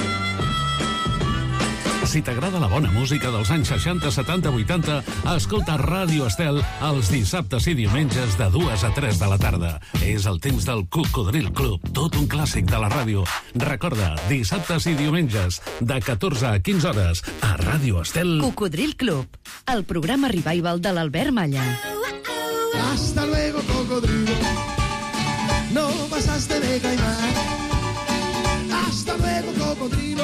Si t'agrada la bona música dels anys seixanta, setanta, vuitanta, escolta Ràdio Estel els dissabtes i diumenges de dues a tres de la tarda. És el temps del Cocodril Club, tot un clàssic de la ràdio. Recorda, dissabtes i diumenges, de catorze a quinze hores, a Ràdio Estel. Cocodril Club, el programa revival de l'Albert Malla. Hasta luego, cocodrilo. No pasaste de caimán. Hasta luego, cocodrilo.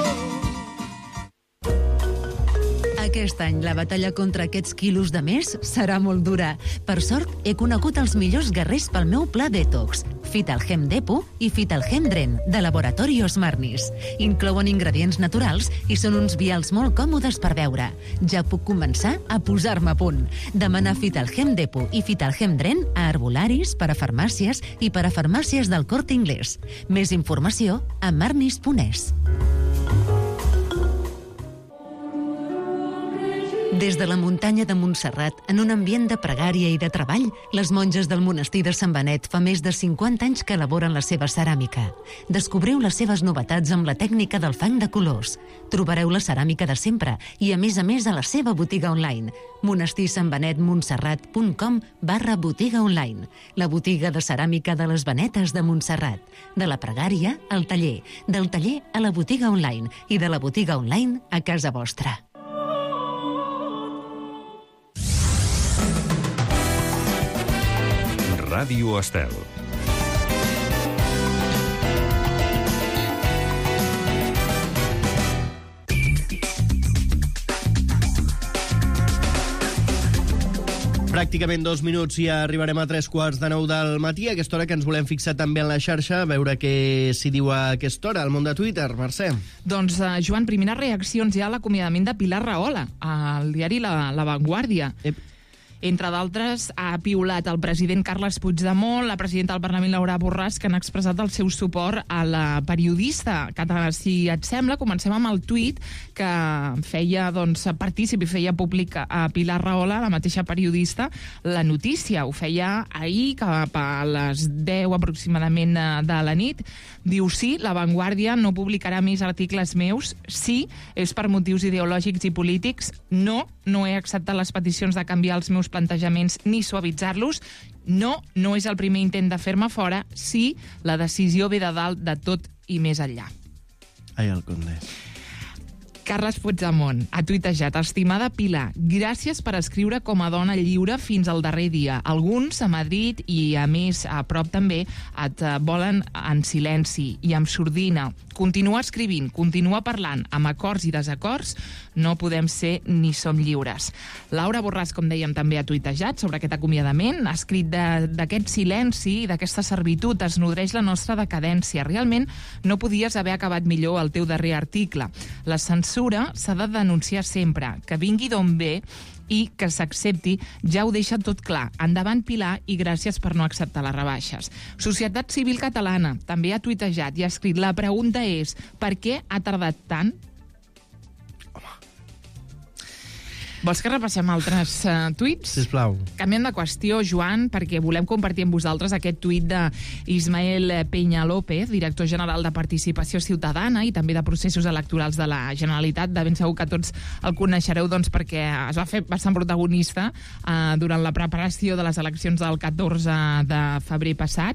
Aquest any la batalla contra aquests quilos de més serà molt dura. Per sort, he conegut els millors guerrers pel meu pla detox. Fitalgem Depo i Fitalgem Dren, de Laboratori Osmarnis. Inclouen ingredients naturals i són uns vials molt còmodes per beure. Ja puc començar a posar-me a punt. Demana Fitalgem Depo i Fitalgem Dren a herbolaris, per a farmàcies i per a farmàcies del Corte Inglés. Més informació a marnis punt es. Des de la muntanya de Montserrat, en un ambient de pregària i de treball, les monges del monestir de Sant Benet fa més de cinquanta anys que elaboren la seva ceràmica. Descobriu les seves novetats amb la tècnica del fang de colors. Trobareu la ceràmica de sempre i, a més a més, a la seva botiga online. monestirsambenetmontserrat.com barra botiga online. La botiga de ceràmica de les Benetes de Montserrat. De la pregària al taller, del taller a la botiga online i de la botiga online a casa vostra. Ràdio Estel. Pràcticament dos minuts i arribarem a tres quarts de nou del matí, a aquesta hora que ens volem fixar també en la xarxa, a veure què s'hi diu a aquesta hora, al món de Twitter. Mercè. Doncs, uh, Joan, primeres reaccions ja a l'acomiadament de Pilar Rahola, al diari La, La Vanguardia. Ep. Entre d'altres, ha piulat el president Carles Puigdemont, la presidenta del Parlament Laura Borràs, que han expressat el seu suport a la periodista. Si et sembla, comencem amb el tuit que feia doncs, partícip i feia públic a Pilar Rahola, la mateixa periodista, la notícia. Ho feia ahir, cap a les deu aproximadament de la nit. Diu, sí, La Vanguardia no publicarà més articles meus. Sí, és per motius ideològics i polítics. No, no he acceptat les peticions de canviar els meus plantejaments ni suavitzar-los. No, no és el primer intent de fer-me fora. Sí, la decisió ve de dalt de tot i més enllà. Ai, el conde. Carles Puigdemont ha tuitejat: estimada Pilar, gràcies per escriure com a dona lliure fins al darrer dia. Alguns a Madrid i, a més, a prop també, et volen en silenci i amb sordina. Continua escrivint, continua parlant, amb acords i desacords, no podem ser ni som lliures. Laura Borràs, com dèiem, també ha tuitejat sobre aquest acomiadament, ha escrit d'aquest silenci i d'aquesta servitud es nodreix la nostra decadència. Realment no podies haver acabat millor el teu darrer article. La censura s'ha de denunciar sempre, que vingui d'on ve i que s'accepti, ja ho deixa tot clar. Endavant, Pilar, i gràcies per no acceptar les rebaixes. Societat Civil Catalana també ha tuitejat i ha escrit: la pregunta és, per què ha tardat tant? Vols que repassem altres uh, tuits? Sisplau. Canviem de qüestió, Joan, perquè volem compartir amb vosaltres aquest tuit d'Ismael Peña López, director general de Participació Ciutadana i també de processos electorals de la Generalitat. De ben segur que tots el coneixereu doncs, perquè es va fer bastant protagonista uh, durant la preparació de les eleccions del catorze de febrer passat.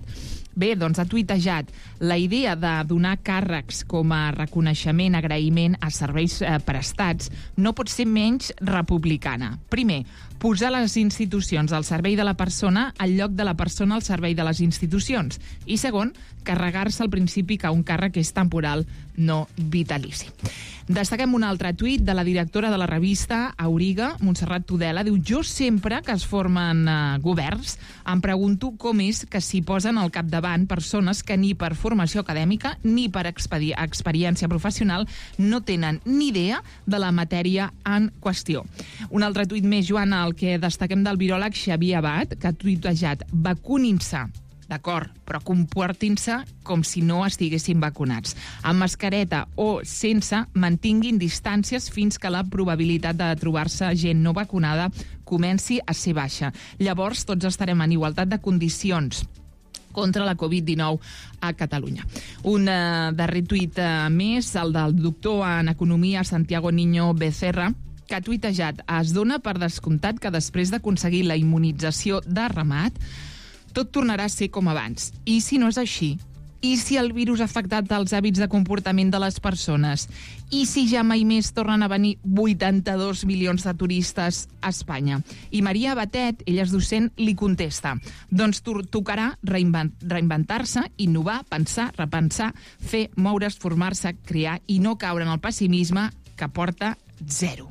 Bé, doncs ha tuitejat la idea de donar càrrecs com a reconeixement, agraïment a serveis eh, prestats no pot ser menys republicana. Primer, posar les institucions al servei de la persona al lloc de la persona al servei de les institucions. I segon, carregar-se el principi que un càrrec és temporal, no vitalici. Destaquem un altre tuit de la directora de la revista Auriga, Montserrat Tudela. Diu, jo sempre que es formen eh, governs em pregunto com és que s'hi posen al capdavant persones que ni per formació acadèmica ni per expedi- experiència professional no tenen ni idea de la matèria en qüestió. Un altre tuit més, Joana, el que destaquem del viròleg Xavier Abad, que ha tuitejat, vacunin-se, d'acord, però comportin-se com si no estiguessin vacunats. Amb mascareta o sense, mantinguin distàncies fins que la probabilitat de trobar-se gent no vacunada comenci a ser baixa. Llavors, tots estarem en igualtat de condicions contra la covid dinou a Catalunya. Un uh, darrer tuit uh, més, el del doctor en Economia Santiago Niño Becerra, que ha tuitejat, es dona per descomptat que després d'aconseguir la immunització de ramat, tot tornarà a ser com abans. I si no és així? I si el virus ha afectat els hàbits de comportament de les persones? I si ja mai més tornen a venir vuitanta-dos milions de turistes a Espanya? I Maria Batet, ella és docent, li contesta, doncs tocarà reinvent, reinventar-se, innovar, pensar, repensar, fer, moure's, formar-se, crear i no caure en el pessimisme que porta zero.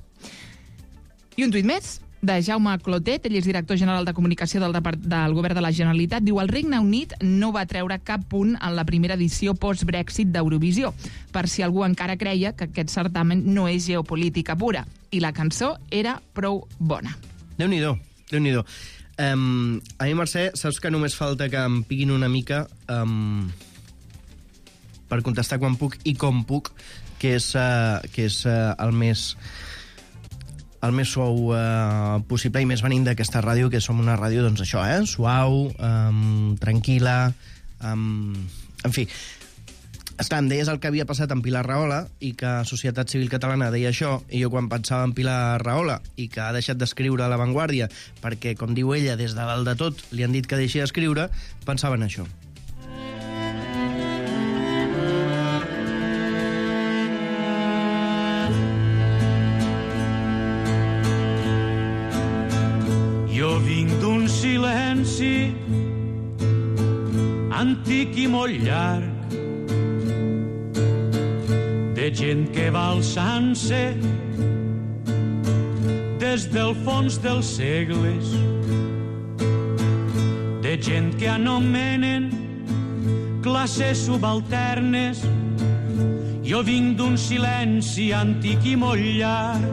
I un tuit més de Jaume Clotet, ell és director general de comunicació del, del Govern de la Generalitat, diu, el Regne Unit no va treure cap punt en la primera edició post-Brexit d'Eurovisió, per si algú encara creia que aquest certamen no és geopolítica pura. I la cançó era prou bona. Déu-n'hi-do, Déu-n'hi-do. Um, a mi, Mercè, saps que només falta que em piquin una mica um, per contestar quan puc i com puc, que és, uh, que és uh, el més... el més suau eh, possible i més venint d'aquesta ràdio, que som una ràdio, doncs això, eh? Suau, um, tranquil·la, um, en fi. Esclar, em deies el que havia passat amb Pilar Rahola i que Societat Civil Catalana deia això, i jo quan pensava en Pilar Rahola i que ha deixat d'escriure a La Vanguardia perquè, com diu ella, des de dalt de tot li han dit que deixi d'escriure, pensava en això. Jo vinc d'un silenci antic i molt llarg, de gent que va alçant-se des del fons dels segles, de gent que anomenen classes subalternes. Jo vinc d'un silenci antic i molt llarg.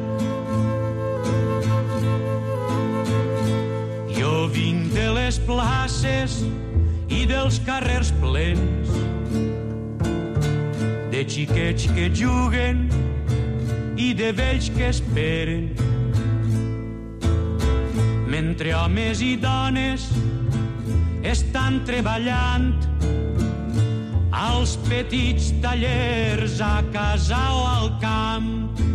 Jo vinc de les places i dels carrers plens, de xiquets que juguen i de vells que esperen, mentre homes i dones estan treballant als petits tallers a casa o al camp.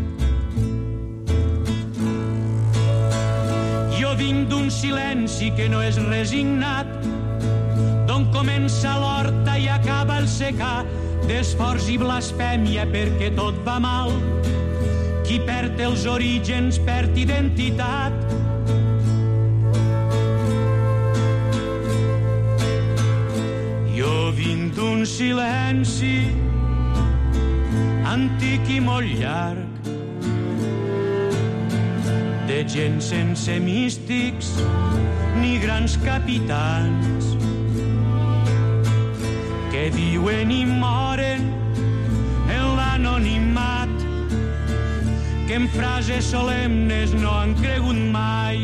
Jo vinc d'un silenci que no és resignat, d'on comença l'horta i acaba el secà, d'esforç i blasfèmia perquè tot va mal. Qui perd els orígens perd identitat. Jo vinc d'un silenci antic i molt llarg, de gent sense místics ni grans capitans, que viuen i moren en l'anonimat, que en frases solemnes no han cregut mai.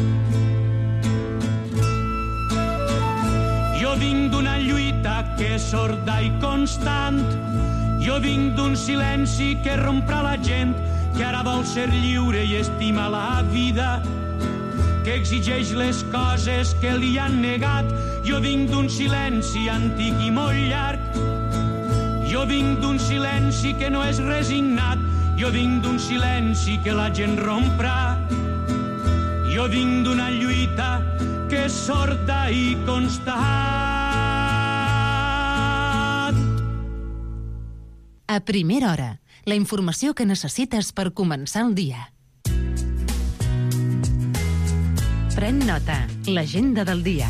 Jo vinc d'una lluita que és sorda i constant, jo vinc d'un silenci que romprà la gent, que ara vol ser lliure i estima la vida, que exigeix les coses que li han negat. Jo vinc d'un silenci antic i molt llarg, jo vinc d'un silenci que no és resignat, jo vinc d'un silenci que la gent romprà, jo vinc d'una lluita que és sorda i constant. A primera hora, la informació que necessites per començar el dia. Pren nota, l'agenda del dia.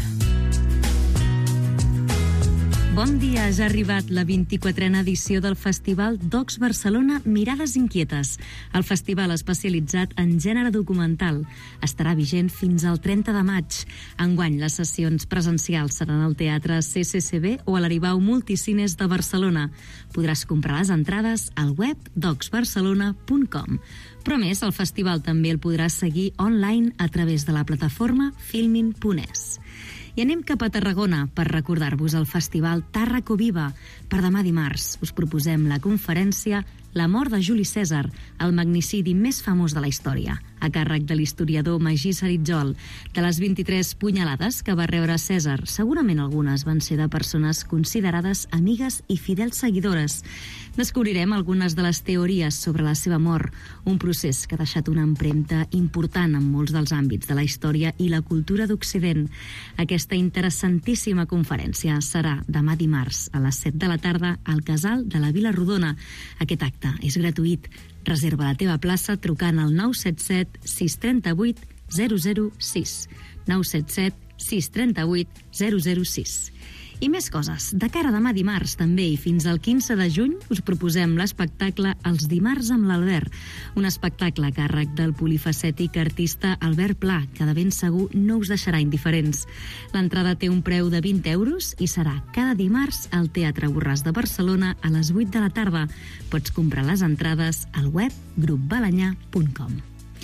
Bon dia, ja ha arribat la vint-i-quatrena edició del Festival Docs Barcelona Mirades Inquietes. El festival especialitzat en gènere documental estarà vigent fins al trenta de maig. Enguany, les sessions presencials seran al Teatre C C C B o a l'Aribau Multicines de Barcelona. Podràs comprar les entrades al web docs barcelona punt com. Però a més, el festival també el podràs seguir online a través de la plataforma filmin punt es. I anem cap a Tarragona per recordar-vos el festival Tàrraco Viva. Per demà dimarts us proposem la conferència La mort de Juli Cèsar, el magnicidi més famós de la història, a càrrec de l'historiador Magí Saritjol. De les vint-i-tres punyalades que va rebre Cèsar, segurament algunes van ser de persones considerades amigues i fidels seguidores. Descobrirem algunes de les teories sobre la seva mort, un procés que ha deixat una empremta important en molts dels àmbits de la història i la cultura d'Occident. Aquesta interessantíssima conferència serà demà dimarts a les set de la tarda al Casal de la Vila Rodona. Aquest acte és gratuït. Reserva la teva plaça trucant al nou set set sis tres vuit zero zero sis. nou set set sis tres vuit zero zero sis. I més coses. De cara a demà dimarts, també, i fins al quinze de juny, us proposem l'espectacle Els dimarts amb l'Albert, un espectacle a càrrec del polifacètic artista Albert Pla, que de ben segur no us deixarà indiferents. L'entrada té un preu de vint euros i serà cada dimarts al Teatre Borràs de Barcelona a les vuit de la tarda. Pots comprar les entrades al web grup balanyà punt com.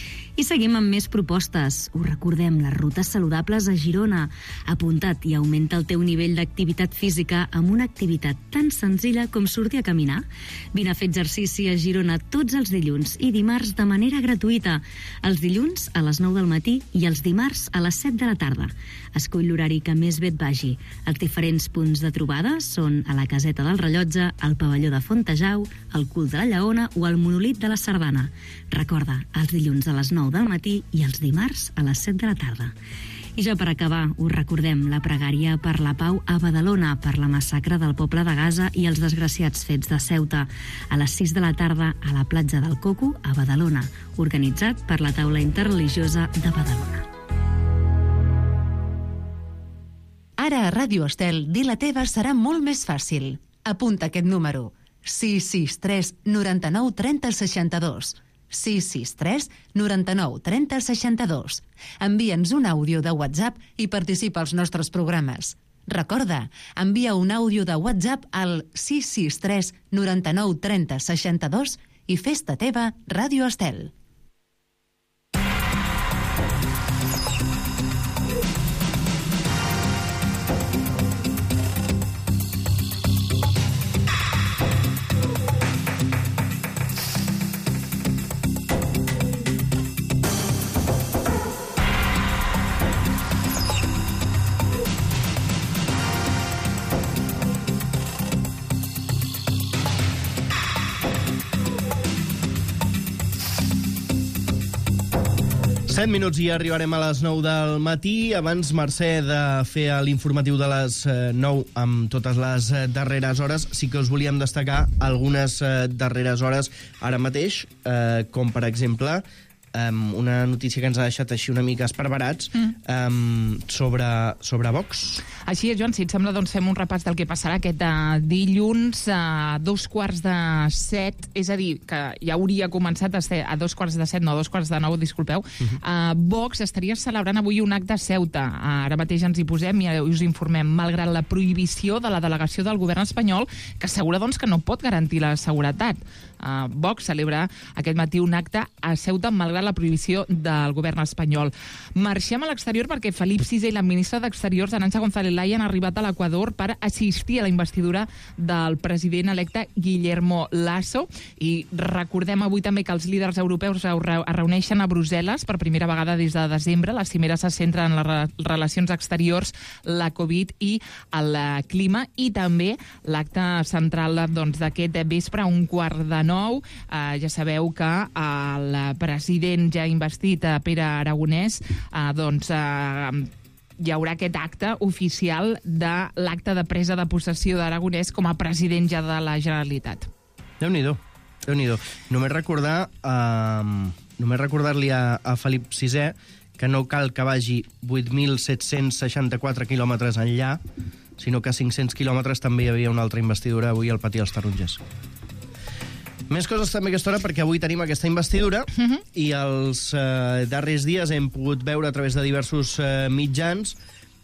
I seguim amb més propostes. Us recordem les rutes saludables a Girona. Apunta't i augmenta el teu nivell d'activitat física amb una activitat tan senzilla com sortir a caminar. Vine a fer exercici a Girona tots els dilluns i dimarts de manera gratuïta. Els dilluns a les nou del matí i els dimarts a les set de la tarda. Escull l'horari que més bé et vagi. Els diferents punts de trobada són a la Caseta del Rellotge, al Pavelló de Fontejau, al Cul de la Lleona o al Monolit de la Sardana. Recorda, els dilluns a les nou del matí i els dimarts a les set de la tarda. I ja per acabar, us recordem la pregària per la pau a Badalona per la massacre del poble de Gaza i els desgraciats fets de Ceuta a les sis de la tarda a la platja del Coco a Badalona, organitzat per la taula interreligiosa de Badalona. Ara a Ràdio Estel, dir la teva serà molt més fàcil. Apunta aquest número: sis sis tres noranta-nou trenta seixanta-dos. sis sis tres noranta-nou trenta seixanta-dos. Envia'ns un àudio de WhatsApp i participa als nostres programes. Recorda, envia un àudio de WhatsApp al sis sis tres noranta-nou trenta seixanta-dos i fes-te teva Ràdio Estel. set minuts i arribarem a les nou del matí. Abans, Mercè, de fer l'informatiu de les nou amb totes les darreres hores, sí que us volíem destacar algunes darreres hores ara mateix, eh, com per exemple um, una notícia que ens ha deixat així una mica esparverats mm. um, sobre, sobre Vox. Així és, Joan, si et sembla, doncs fem un repàs del que passarà aquest uh, dilluns a dos quarts de set, és a dir, que ja hauria començat a, ser, a dos quarts de set, no, a dos quarts de nou, disculpeu. Uh-huh. uh, Vox estaria celebrant avui un acte a Ceuta. Uh, ara mateix ens hi posem i us informem, malgrat la prohibició de la delegació del govern espanyol, que assegura doncs, que no pot garantir la seguretat. Uh, Vox celebra aquest matí un acte a Ceuta malgrat la prohibició del govern espanyol. Marxem a l'exterior perquè Felip sisè i la ministra d'Exteriors, Arantxa González Laya, han arribat a l'Equador per assistir a la investidura del president electe Guillermo Lasso. I recordem avui també que els líders europeus es reuneixen a Brussel·les per primera vegada des de desembre. La cimera se centra en les relacions exteriors, la Covid i el clima, i també l'acte central doncs, d'aquest vespre, a un quart de nou. Eh, ja sabeu que el president ja investit, Pere Aragonès, eh, doncs... Eh, hi haurà aquest acte oficial de l'acte de presa de possessió d'Aragonès com a president ja de la Generalitat. Déu-n'hi-do, Déu-n'hi-do. Només recordar, eh, només recordar-li a, a Felip sisè que no cal que vagi vuit mil set-cents seixanta-quatre quilòmetres enllà, sinó que a cinc-cents quilòmetres també hi havia una altra investidura avui al Patí dels Tarongers. Més coses també a aquesta hora, perquè avui tenim aquesta investidura uh-huh. i els eh, darrers dies hem pogut veure a través de diversos eh, mitjans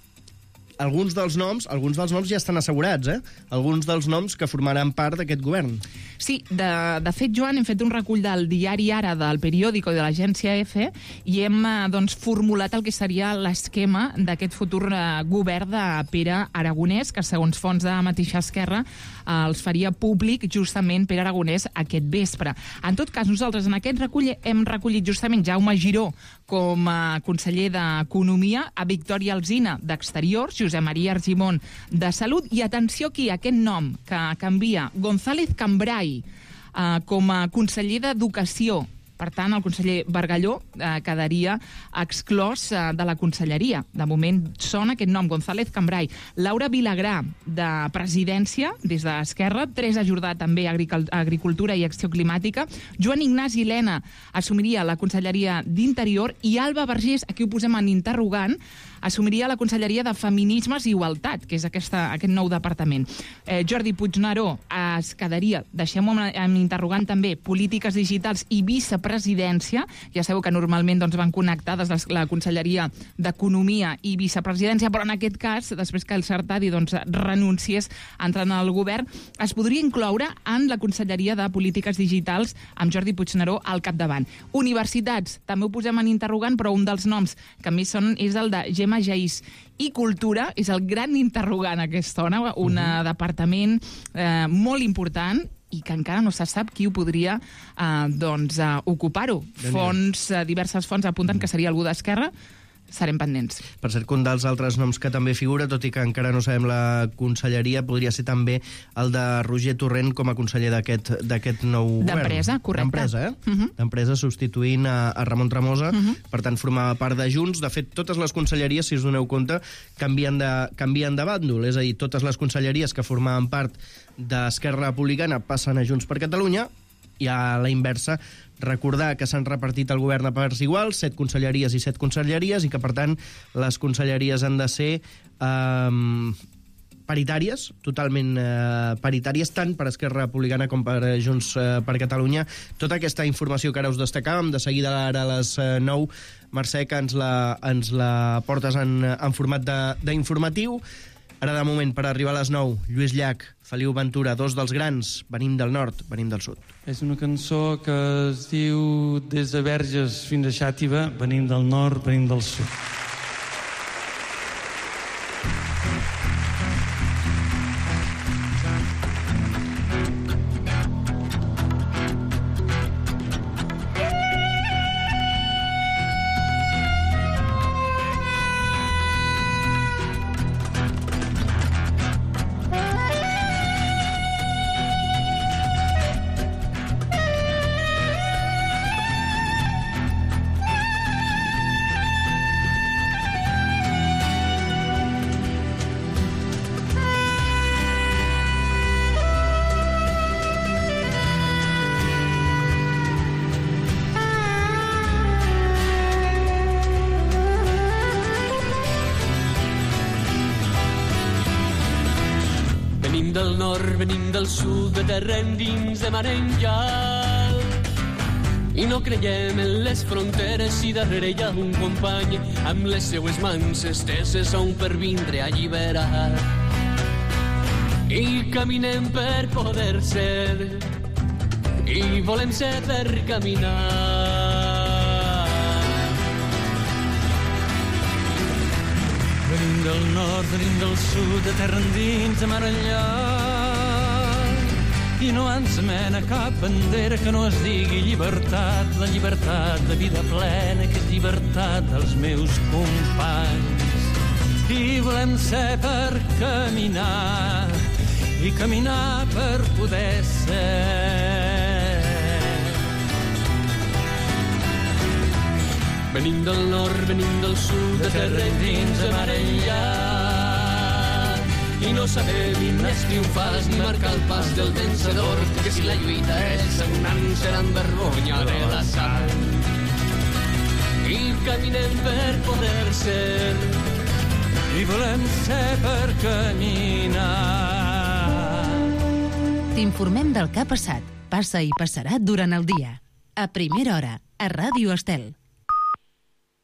alguns dels noms, alguns dels noms ja estan assegurats, eh? Alguns dels noms que formaran part d'aquest govern. Sí, de, de fet, Joan, hem fet un recull del diari Ara, del periòdico i de l'agència EFE, i hem doncs, formulat el que seria l'esquema d'aquest futur eh, govern de Pere Aragonès, que segons fonts de mateixa esquerra eh, els faria públic justament Pere Aragonès aquest vespre. En tot cas, nosaltres en aquest recull hem recollit justament Jaume Giró com a conseller d'Economia, a Victòria Alsina d'Exteriors, Josep Maria Argimon de Salut, i atenció aquí, aquest nom que canvia, González Cambray, eh, com a conseller d'Educació. Per tant, el conseller Bargalló eh, quedaria exclòs eh, de la conselleria. De moment sona aquest nom, González Cambray. Laura Vilagrà, de Presidència, des d'Esquerra. Teresa Jordà, també Agricultura i Acció Climàtica. Joan Ignasi Lena assumiria la conselleria d'Interior, i Alba Vergés, aquí ho posem en interrogant, assumiria la conselleria de Feminismes i Igualtat, que és aquesta, aquest nou departament. Eh, Jordi Puigneró es quedaria, deixem-ho en interrogant també, Polítiques Digitals i Vicepresidència. Ja sabeu que normalment doncs, van connectades la conselleria d'Economia i Vicepresidència, però en aquest cas, després que el Sartadi doncs, renunciés entrant al govern, es podria incloure en la conselleria de Polítiques Digitals amb Jordi Puigneró al capdavant. Universitats, també ho posem en interrogant, però un dels noms que més són és el de Gemma Jaís. I Cultura és el gran interrogant a aquesta hora, un uh-huh. departament eh, molt important i que encara no se sap qui ho podria eh, doncs, eh, ocupar-ho. Fonts, eh, diverses fonts apunten que seria algú d'Esquerra. Serem pendents. Per cert, que un dels altres noms que també figura, tot i que encara no sabem la conselleria, podria ser també el de Roger Torrent com a conseller d'aquest nou govern. D'Empresa, correcte. D'Empresa, eh? Uh-huh. D'Empresa, substituint a, a Ramon Tremosa. Uh-huh. Per tant, formava part de Junts. De fet, totes les conselleries, si us doneu compte, canvien de, canvien de bàndol. És a dir, totes les conselleries que formaven part d'Esquerra Republicana passen a Junts per Catalunya, i a la inversa, recordar que s'han repartit el govern a parts iguals, set conselleries i set conselleries, i que, per tant, les conselleries han de ser eh, paritàries, totalment eh, paritàries, tant per Esquerra Republicana com per Junts eh, per Catalunya. Tota aquesta informació que ara us destacàvem, de seguida ara a les eh, nou, Mercè, que ens la, ens la portes en, en format d'informatiu. Ara, de moment, per arribar a les nou, Lluís Llach, Feliu Ventura, dos dels grans, venim del nord, venim del sud. És una cançó que es diu Des de Verges fins a Xàtiva, venim del nord, venim del sud. Del nord, venim del sud, de terra endins, de mar enllà. I no creiem en les fronteres si darrere hi ha un company amb les seues mans esteses on per vindre a alliberar. I caminem per poder ser, i volem ser per caminar. Venim del nord, venim del sud, de terra endins, de mar enllà. I no ens mena cap bandera que no es digui llibertat, la llibertat de vida plena, que és llibertat dels meus companys. I volem ser per caminar, i caminar per poder ser. Venim del nord, venim del sud, de terra endins, de mar enllà. i no sabem himnes triomfals ni marcar el pas del vencedor, que si la lluita és sagnant serà en vergonya de la sang. I caminem per poder ser, i volem ser per caminar. T'informem del que ha passat, passa i passarà durant el dia. A primera hora, a Ràdio Estel.